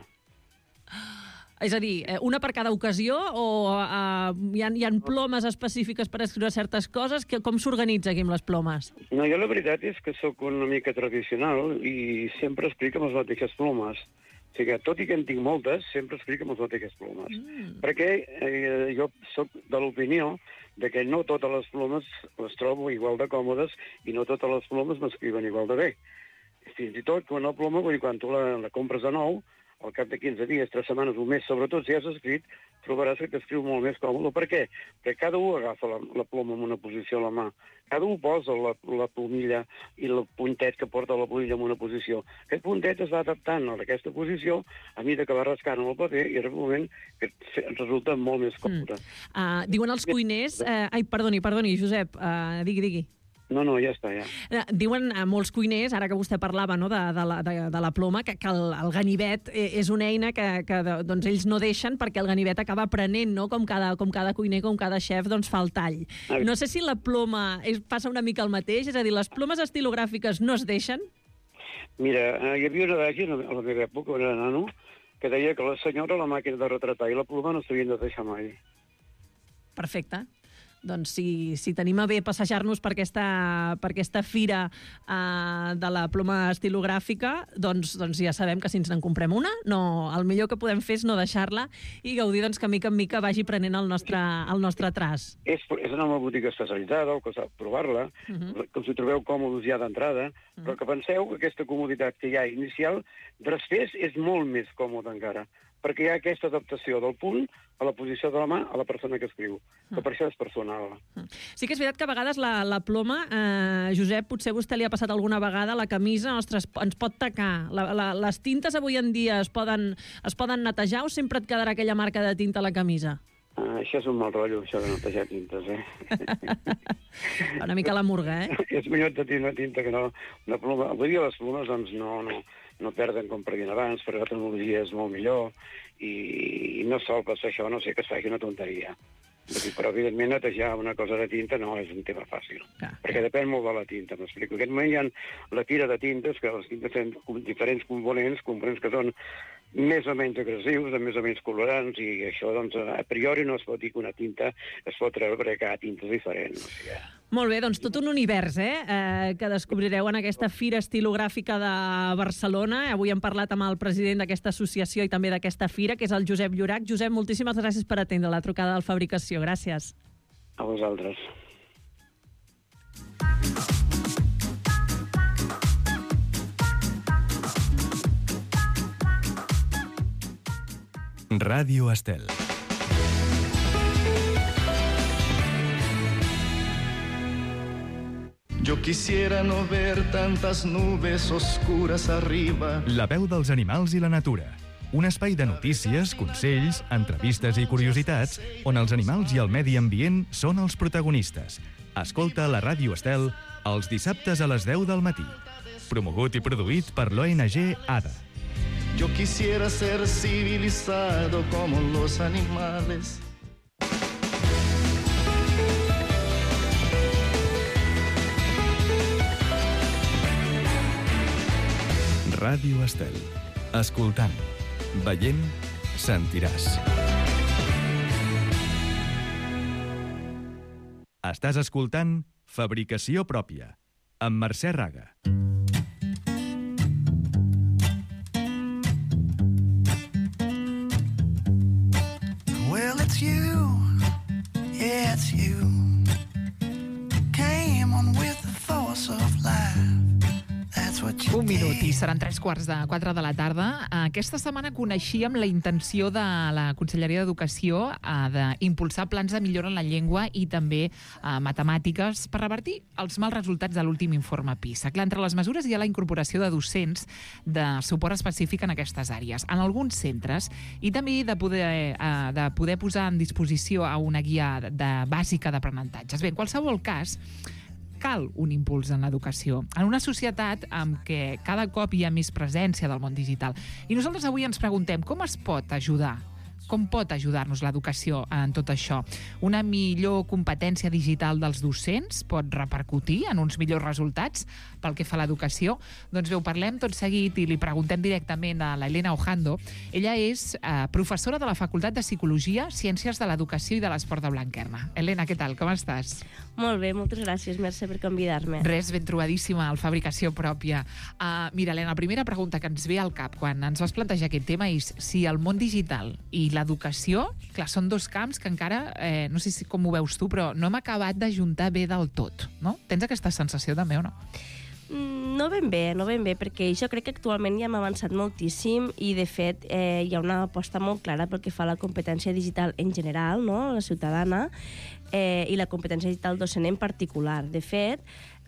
És a dir, una per cada ocasió o hi ha plomes específiques per escriure certes coses? Com s'organitza aquí amb les plomes? No, jo la veritat és que sóc una mica tradicional i sempre escric amb les mateixes plomes. O sigui, tot i que en tinc moltes, sempre escric amb les mateixes plomes. Perquè jo sóc de l'opinió de que no totes les plomes les trobo igual de còmodes i no totes les plomes m'escriuen igual de bé. Fins i tot, quan una ploma, quan tu la compres de nou, al cap de 15 dies, 3 setmanes, un mes, sobretot si has escrit, trobaràs que t'escriu molt més còmode. Per què? Perquè cada un agafa la ploma en una posició a la mà. Cada un posa la plomilla i el puntet que porta la plomilla en una posició. Aquest puntet es va adaptant a aquesta posició a mesura que va rascant amb el paper i arriba un moment que resulta molt més còmode. Diuen els cuiners... Perdoni, Josep, digui. No, ja està, ja. Diuen molts cuiners, ara que vostè parlava no, de la ploma, que el ganivet és una eina que doncs, ells no deixen perquè el ganivet acaba aprenent, no? Com cada cuiner, com cada xef, doncs fa el tall. No sé si la ploma passa una mica el mateix, és a dir, les plomes estilogràfiques no es deixen? Mira, hi havia una adagi a la meva època, quan era nano, que deia que la senyora, la màquina de retratar i la ploma no s'havien de deixar mai. Perfecte. Doncs si tenim a bé passejar-nos per aquesta fira de la ploma estilogràfica, doncs ja sabem que si ens en comprem una, el millor que podem fer és no deixar-la i gaudir que mica en mica vagi prenent el nostre traç. És anar a una botiga especialitzada o provar-la, com si trobeu còmodes ja d'entrada, però que penseu que aquesta comoditat que hi ha inicial, després és molt més còmode encara, perquè hi ha aquesta adaptació del punt a la posició de la mà a la persona que escriu, que per això és personal. Sí que és veritat que a vegades la ploma, Josep, potser vostè li ha passat alguna vegada a la camisa, ostres, ens pot tacar. Les tintes avui en dia es poden netejar o sempre et quedarà aquella marca de tinta a la camisa? Això és un mal rotllo, això de netejar tintes, Una mica la murga, És millor tenir una tinta que no una ploma. Avui dia les plomes doncs, no perden com perdien abans, perquè la tecnologia és molt millor i no sol passar això, no sé que es faci una tonteria. Però, evidentment, netejar una cosa de tinta no és un tema fàcil, perquè depèn molt de la tinta, m'explico. En aquest moment hi ha la tira de tintes, que les tintes tenen diferents components que són més o menys agressius, més o menys colorants, i això, doncs, a priori no es pot dir que una tinta es pot treure perquè cada tinta és diferent. O sigui, Molt bé, doncs tot un univers que descobrireu en aquesta Fira Estilogràfica de Barcelona. Avui hem parlat amb el president d'aquesta associació i també d'aquesta fira, que és el Josep Llorach. Josep, moltíssimes gràcies per atendre la trucada del Fabricació. Gràcies. A vosaltres. Ràdio Estel. quisiera no ver tantas nubes oscuras arriba. La veu dels animals i la natura. Un espai de notícies, consells, entrevistes i curiositats on els animals i el medi ambient són els protagonistes. Escolta la Ràdio Estel els dissabtes a les 10 del matí. Promogut i produït per l'ONG ADA. Yo quisiera ser civilizado como los animales. Ràdio Estel. Escoltant, veient, sentiràs. Estàs escoltant Fabricació Pròpia, amb Mercè Raga. Well, it's you, yeah, it's you. Came on with the force of life. Un minut i seran 3:15 de la tarda. Aquesta setmana coneixíem la intenció de la Conselleria d'Educació d'impulsar plans de millora en la llengua i també matemàtiques per revertir els mals resultats de l'últim informe PISA. Clar, entre les mesures hi ha la incorporació de docents de suport específic en aquestes àrees, en alguns centres, i també de poder posar en disposició a una guia bàsica d'aprenentatges. Bé, en qualsevol cas, cal un impuls en l'educació, en una societat en què cada cop hi ha més presència del món digital. I nosaltres avui ens preguntem com es pot ajudar, com pot ajudar-nos l'educació en tot això. Una millor competència digital dels docents pot repercutir en uns millors resultats pel que fa a l'educació? Doncs bé, ho parlem tot seguit i li preguntem directament a l'Helena Ojando. Ella és professora de la Facultat de Psicologia, Ciències de l'Educació i de l'Esport de Blanquerna. Helena, què tal? Com estàs? Molt bé, moltes gràcies, Mercè, per convidar-me. Res, ben trobadíssima al Fabricació Pròpia. Mira, Helena, la primera pregunta que ens ve al cap quan ens vas plantejar aquest tema és si el món digital i l'educació, clar, són dos camps que encara, no sé com ho veus tu, però no hem acabat d'ajuntar bé del tot, no? Tens aquesta sensació també o no? No ben bé, perquè jo crec que actualment ja hem avançat moltíssim i, de fet, hi ha una aposta molt clara pel que fa a la competència digital en general, no?, la ciutadana, i la competència digital docent en particular. De fet,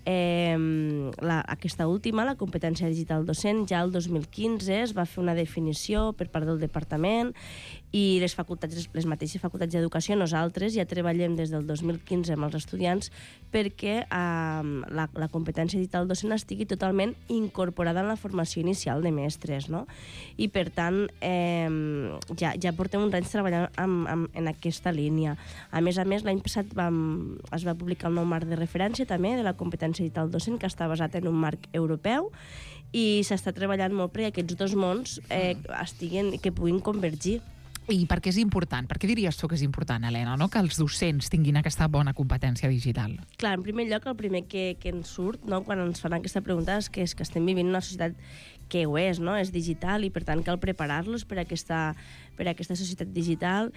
aquesta última, la competència digital docent, ja el 2015 es va fer una definició per part del departament i les mateixes facultats d'educació, nosaltres ja treballem des del 2015 amb els estudiants perquè la competència digital docent estigui totalment incorporada en la formació inicial de mestres, no? I, per tant, ja portem uns anys treballant en aquesta línia. A més, l'any passat es va publicar el nou marc de referència també de la competència digital docent, que està basat en un marc europeu, i s'està treballant molt perquè aquests dos mons que puguin convergir. I per què és important? Per què diries tu que és important, Helena, no? Que els docents tinguin aquesta bona competència digital? Clar, en primer lloc, el primer que ens surt, no?, quan ens fan aquesta pregunta és que estem vivint una societat que ho és, no?, és digital, i per tant cal preparar-los per a aquesta societat digital.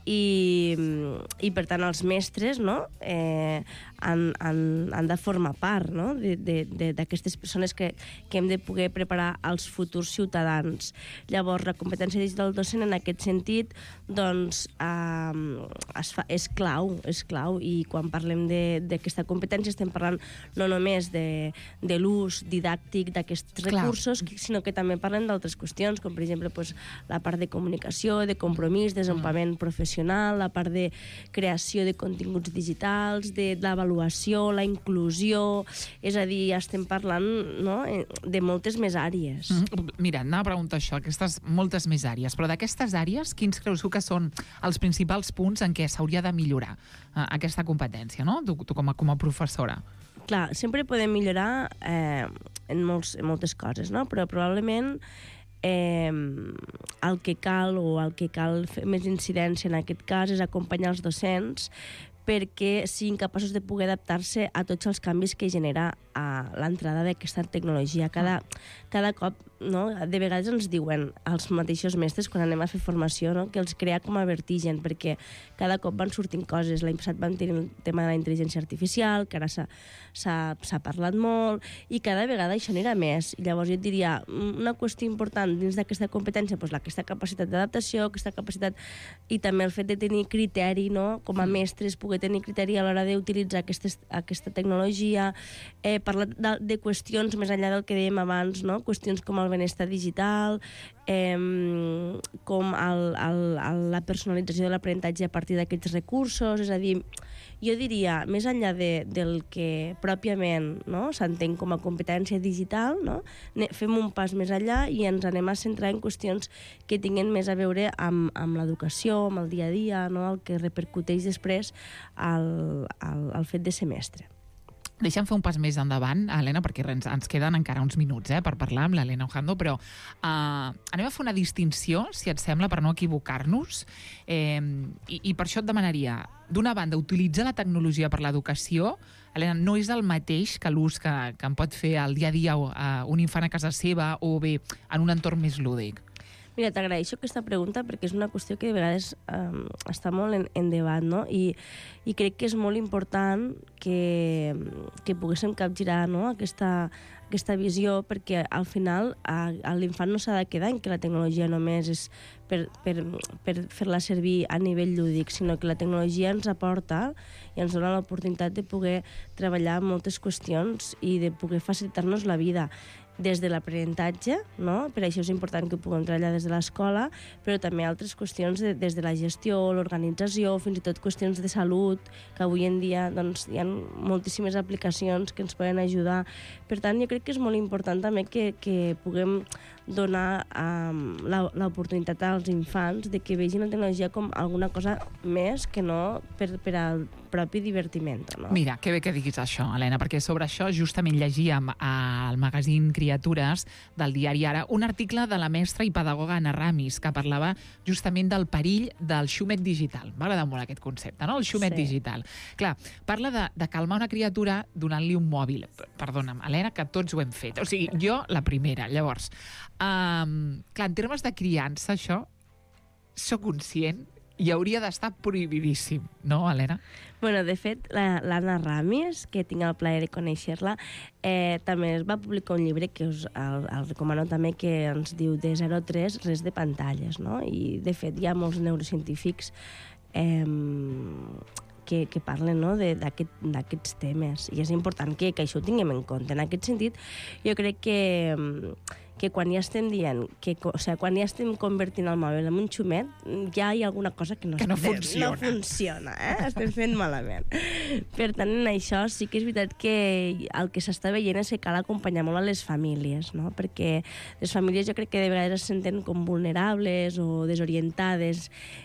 I per tant els mestres, no?, han de formar part, no?, d'aquestes persones que hem de poder preparar els futurs ciutadans. Llavors, la competència digital docent en aquest sentit doncs és clau, i quan parlem d'aquesta competència estem parlant no només de l'ús didàctic d'aquests recursos, sinó que també parlem d'altres qüestions, com per exemple la part de comunicació, de compromís, desenvolupament professional, la part de creació de continguts digitals, de l'avaluació, la inclusió, és a dir, estem parlant, no?, de moltes més àrees. Mira, anava a preguntar això, aquestes moltes més àrees, però d'aquestes àrees, quins creus que són els principals punts en què s'hauria de millorar aquesta competència, no?, tu com a professora? Clar, sempre podem millorar en moltes coses, no?, però probablement el que cal fer més incidència en aquest cas és acompanyar els docents perquè siguin capaços de poder adaptar-se a tots els canvis que genera l'entrada d'aquesta tecnologia. Cada cop, no?, de vegades ens diuen els mateixos mestres quan anem a fer formació, no?, que els crea com a vertigen, perquè cada cop van sortint coses. L'any passat vam tenir el tema de la intel·ligència artificial, que ara s'ha parlat molt, i cada vegada això anirà més. Llavors jo et diria, una qüestió important dins d'aquesta competència, aquesta capacitat d'adaptació, aquesta capacitat, i també el fet de tenir criteri, no?, com a mestres, poder tenir criteri a l'hora d'utilitzar aquesta tecnologia, parlar de qüestions més enllà del que dèiem abans, no? Qüestions com el benestar digital, com la personalització de l'aprenentatge a partir d'aquests recursos, és a dir, jo diria, més enllà del que pròpiament, no, s'entén com a competència digital, no, fem un pas més enllà i ens anem a centrar en qüestions que tinguen més a veure amb l'educació, amb el dia a dia, no, el que repercuteix després al fet de semestre. Deixa'm fer un pas més endavant, Helena, perquè ens queden encara uns minuts per parlar amb l'Helena Ojando, però anem a fer una distinció, si et sembla, per no equivocar-nos, i per això et demanaria, d'una banda, utilitzar la tecnologia per l'educació, Helena, no és el mateix que l'ús que en pot fer al dia a dia un infant a casa seva o bé en un entorn més lúdic. Mira, t'agraeixo aquesta pregunta perquè és una qüestió que de vegades està molt en debat, no? I crec que és molt important que poguéssim capgirar, no, aquesta visió, perquè al final l'infant no s'ha de quedar en que la tecnologia només és per fer-la servir a nivell lúdic, sinó que la tecnologia ens aporta i ens dona l'oportunitat de poder treballar moltes qüestions i de poder facilitar-nos la vida des de l'aprenentatge, no? Per això és important que puguem treballar des de l'escola, però també altres qüestions des de la gestió, l'organització, fins i tot qüestions de salut, que avui en dia doncs, hi ha moltíssimes aplicacions que ens poden ajudar. Per tant, jo crec que és molt important també que puguem donar l'oportunitat als infants de que vegin la tecnologia com alguna cosa més que no per al propi divertiment. No? Mira, que bé que diguis això, Helena, perquè sobre això justament llegíem al magazín Criatures del diari Ara un article de la mestra i pedagoga Anna Ramis que parlava justament del perill del xumet digital. M'agrada molt aquest concepte, no? El xumet digital. Clar, parla de calmar una criatura donant-li un mòbil. Perdona'm, Helena, que tots ho hem fet. O sigui, jo la primera. Llavors, clar, en termes de criança, això, soc conscient i hauria d'estar prohibidíssim, no, Helena? Bueno, de fet, l'Anna Ramis, que tinc el plaer de conèixer-la, també es va publicar un llibre que us el recomano també, que ens diu de 0 a 3, res de pantalles, no? I, de fet, hi ha molts neurocientífics que parlen, no, d'aquests temes. I és important que això ho tinguem en compte. En aquest sentit, jo crec que quan ja estem dient, quan ja estem convertint el mòbil en un xumet, ja hi ha alguna cosa que no funciona. No funciona, estem fent malament. Per tant, en això sí que és veritat que el que s'està veient és que cal acompanyar molt a les famílies, no? Perquè les famílies jo crec que de vegades es senten com vulnerables o desorientades,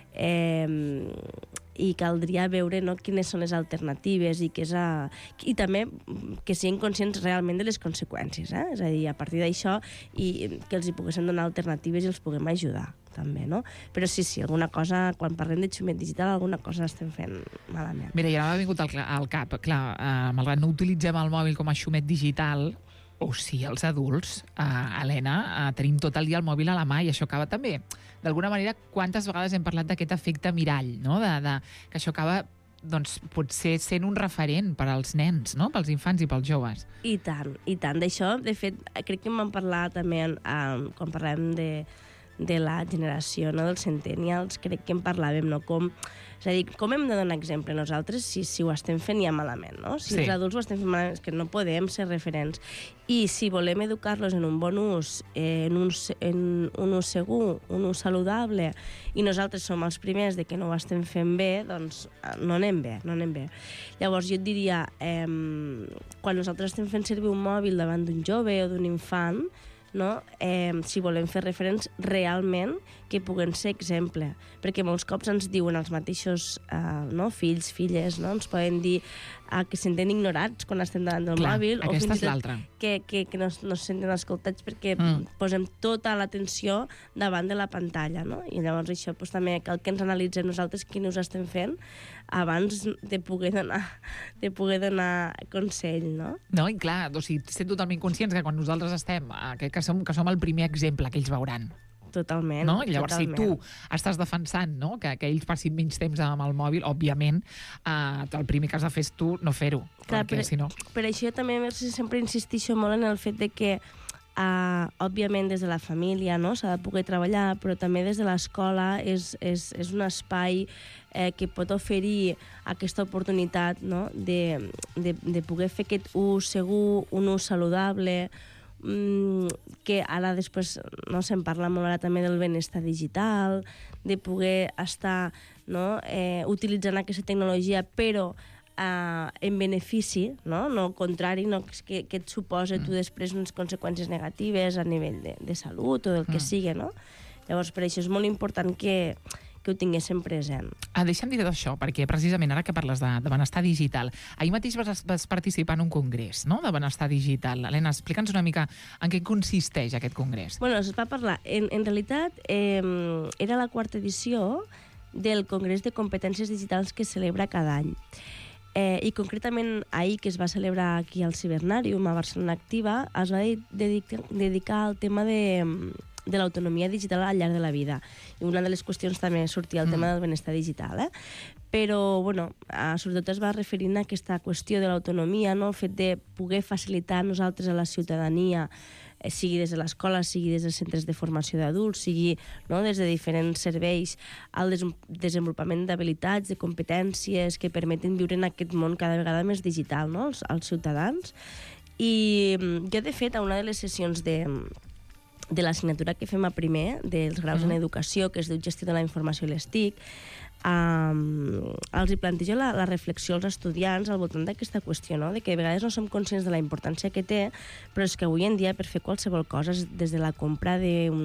i caldria veure, no, quines són les alternatives i també que siguin conscients realment de les conseqüències, és a dir, a partir d'això i que els hi poguessin donar alternatives i els puguem ajudar també, no? Però sí, alguna cosa, quan parlem de xumet digital, alguna cosa estem fent malament. Mira, ja m'ha vingut al cap, clar, malgrat no utilitzem el mòbil com a xumet digital, o sí, els adults, Helena, tenim tot el dia el mòbil a la mà i això acaba també. D'alguna manera, quantes vegades hem parlat d'aquest efecte mirall, no? Que això acaba, doncs, potser sent un referent per als nens, no? Pels infants i pels joves. I tant. D'això, de fet, crec que en vam parlar també quan parlem de la generació, no, dels centennials, crec que en parlàvem, no? És a dir, com hem de donar exemple nosaltres si ho estem fent ja malament, no? Si els adults ho estem fent malament, és que no podem ser referents. I si volem educar-los en un bon ús, en un ús segur, un ús saludable, i nosaltres som els primers de que no ho estem fent bé, doncs no anem bé. Llavors jo et diria, quan nosaltres estem fent servir un mòbil davant d'un jove o d'un infant, no? Si volem fer referents realment que puguen ser exemple, perquè molts cops ens diuen els mateixos fills, filles, no? Ens poden dir que se senten ignorats quan estem davant del mòbil, o fins i tot que no se senten escoltats perquè posem tota l'atenció davant de la pantalla, no? I llavors això també cal que ens analitzem nosaltres quin ús estem fent abans de poder donar consell, no? No, i clar, o sigui, estem totalment conscients que quan nosaltres estem, que som el primer exemple que ells veuran. Totalment. No? I llavors, si tu estàs defensant, no, que ells passin menys temps amb el mòbil, òbviament, el primer que has de fer és tu no fer-ho. Clar, per això jo també sempre insistixo molt en el fet de que òbviament des de la família, no? S'ha de poder treballar, però també des de l'escola és un espai que pot oferir aquesta oportunitat, no? de poder fer aquest ús segur, un ús saludable, que ara després se'n parla molt ara també del benestar digital, de poder estar utilitzant aquesta tecnologia, però en benefici, no al contrari, que et suposa tu després unes conseqüències negatives a nivell de salut o del que sigui, no? Llavors, per això és molt important que ho tinguéssim present. Deixa'm dir d'això, perquè precisament ara que parles de benestar digital, ahir mateix vas participar en un congrés, no?, de benestar digital. Helena, explica'ns una mica en què consisteix aquest congrés. Bueno, es va parlar, en realitat, era la 4ª edició del Congrés de Competències Digitals que es celebra cada any. I concretament ahir, que es va celebrar aquí al Cibernàrium, a Barcelona Activa, es va dedicar al tema de l'autonomia digital al llarg de la vida. I una de les qüestions també sortia el tema del benestar digital. Però, bueno, sobretot es va referint a aquesta qüestió de l'autonomia, no? El fet de poder facilitar nosaltres a la ciutadania, sigui des de l'escola, sigui des dels centres de formació d'adults, sigui des de diferents serveis, al desenvolupament d'habilitats, de competències que permeten viure en aquest món cada vegada més digital, no?, als ciutadans. I jo, de fet, a una de les sessions de l'assignatura que fem a primer, dels graus en educació, que es diu Gestió de la Informació i les TIC, els hi plantejo la reflexió als estudiants al voltant d'aquesta qüestió, no? De que a vegades no som conscients de la importància que té, però és que avui en dia per fer qualsevol cosa, des de la compra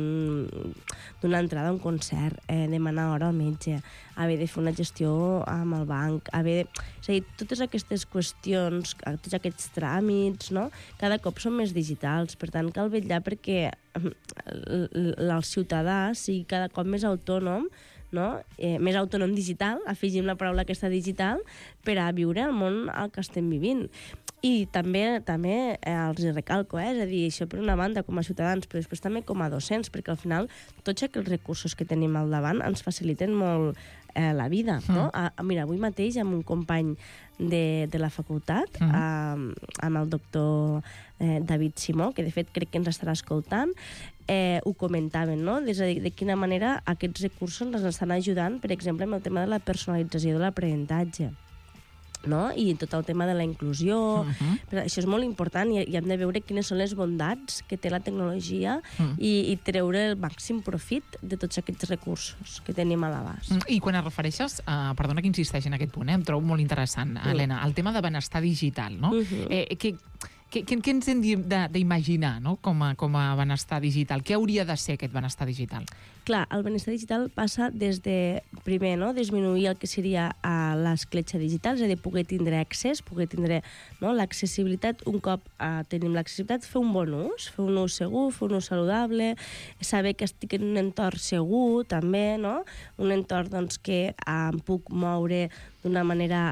d'una entrada a un concert, demanar hora al metge, haver de fer una gestió amb el banc, és a dir, totes aquestes qüestions, tots aquests tràmits, no? Cada cop són més digitals, per tant cal vetllar perquè el ciutadà sigui cada cop més autònom, no? Més autònom digital, afegim la paraula aquesta digital, per a viure el món al que estem vivint. I també els recalco, és a dir, això per una banda com a ciutadans, però després també com a docents, perquè al final tots aquells recursos que tenim al davant ens faciliten molt la vida, no? Mira, avui mateix amb un company de la facultat, amb el doctor David Simó, que de fet crec que ens estarà escoltant, ho comentaven, no? De quina manera aquests recursos ens estan ajudant, per exemple, amb el tema de la personalització de l'aprenentatge, no? I tot el tema de la inclusió. Però això és molt important i hem de veure quines són les bondats que té la tecnologia i treure el màxim profit de tots aquests recursos que tenim a l'abast. I quan et refereixes, perdona que insisteix en aquest punt, em trobo molt interessant, Helena, el tema de benestar digital, no? Què ens hem d'imaginar, no?, com a benestar digital? Què hauria de ser aquest benestar digital? Clar, el benestar digital passa des de, primer, no?, disminuir el que seria l'escletxa digital, és a dir, poder tindre accés, poder tindre l'accessibilitat. Un cop tenim l'accessibilitat, fer un bon ús, fer un ús segur, fer un ús saludable, saber que estic en un entorn segur, també, no?, un entorn doncs, que em puc moure d'una manera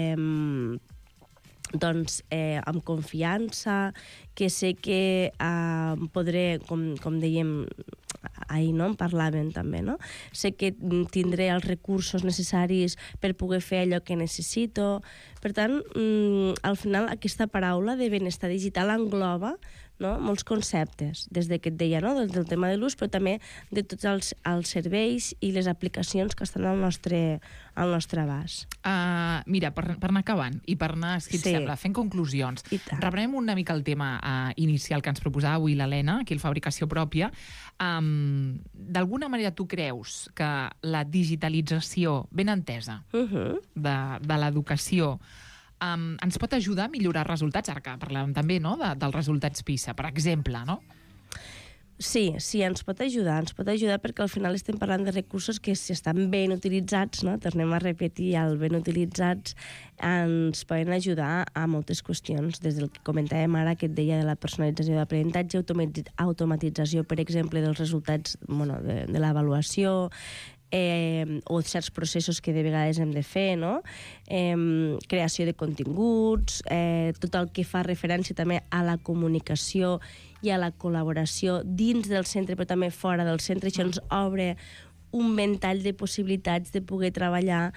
amb confiança, que sé que podré, com dèiem ahir, no?, en parlàvem també, no? Sé que tindré els recursos necessaris per poder fer allò que necessito. Per tant, al final, aquesta paraula de benestar digital engloba, no?, molts conceptes, des que et deia, no?, del tema de l'ús, però també de tots els serveis i les aplicacions que estan al nostre abast. Mira, per anar acabant i per anar, si et sembla, fent conclusions, reprenem una mica el tema inicial que ens proposava avui l'Helena, aquí el Fabricació Pròpia. D'alguna manera tu creus que la digitalització ben entesa de l'educació ens pot ajudar a millorar resultats? Ara que parlàvem també, no?, dels resultats PISA, per exemple, no? Sí, ens pot ajudar perquè al final estem parlant de recursos que, si estan ben utilitzats, no?, tornem a repetir, el ben utilitzats ens poden ajudar a moltes qüestions, des del que comentàvem ara, que et deia de la personalització d'aprenentatge, automatització, per exemple, dels resultats de l'avaluació, o certs processos que de vegades hem de fer, no? Creació de continguts, tot el que fa referència també a la comunicació i a la col·laboració dins del centre, però també fora del centre. Això ens obre un ventall de possibilitats de poder treballar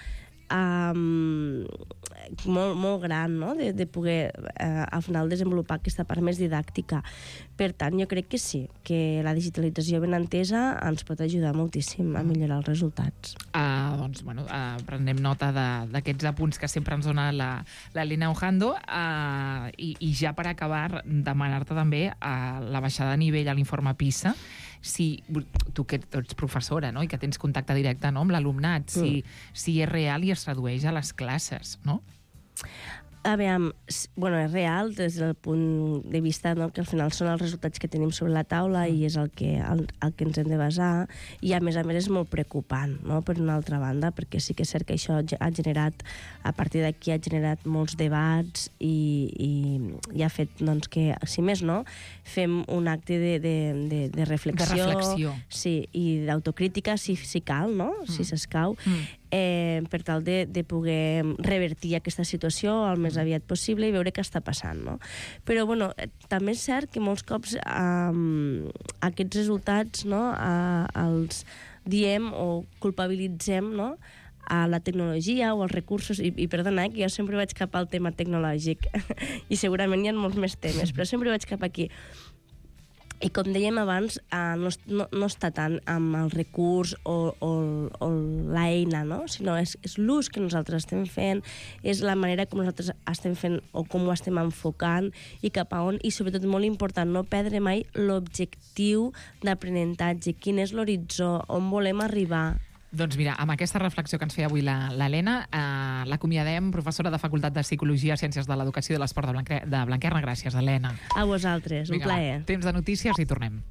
molt gran, no? De poder al final desenvolupar aquesta part més didàctica. Per tant, jo crec que sí, que la digitalització ben entesa ens pot ajudar moltíssim a millorar els resultats. Doncs, bueno, prenem nota d'aquests apunts que sempre ens dona l'Helena Ojando, i ja per acabar, demanar-te també la baixada de nivell a l'informe PISA. Si tu que ets professora, no?, i que tens contacte directe, no?, amb l'alumnat, si és real i es redueix a les classes, no? A veure, bueno, és real des del punt de vista, no?, que al final són els resultats que tenim sobre la taula i és el que ens hem de basar, i a més és molt preocupant, no?, per una altra banda, perquè sí que és cert que això ha generat, a partir d'aquí ha generat molts debats i ha fet, doncs, que, si més no, fem un acte de reflexió. De reflexió. Sí, i d'autocrítica, si cal, no?, si s'escau, per tal de poder revertir aquesta situació el més aviat possible i veure què està passant, no? Però, bueno, també és cert que molts cops aquests resultats, no?, els diem o culpabilitzem, no?, a la tecnologia o als recursos, i perdona, que jo sempre vaig cap al tema tecnològic, i segurament hi ha molts més temes, però sempre vaig cap aquí. I com dèiem abans, no està tant amb el recurs o l'eina, no?, sinó és l'ús que nosaltres estem fent, és la manera com nosaltres estem fent o com ho estem enfocant i cap a on, i sobretot molt important, no perdre mai l'objectiu d'aprenentatge, quin és l'horitzó, on volem arribar. Doncs mira, amb aquesta reflexió que ens feia avui l'Helena, l'acomiadem, professora de Facultat de Psicologia, Ciències de l'Educació i de l'Esport de Blanquerna. Gràcies, Helena. A vosaltres, un plaer. Temps de notícies i tornem.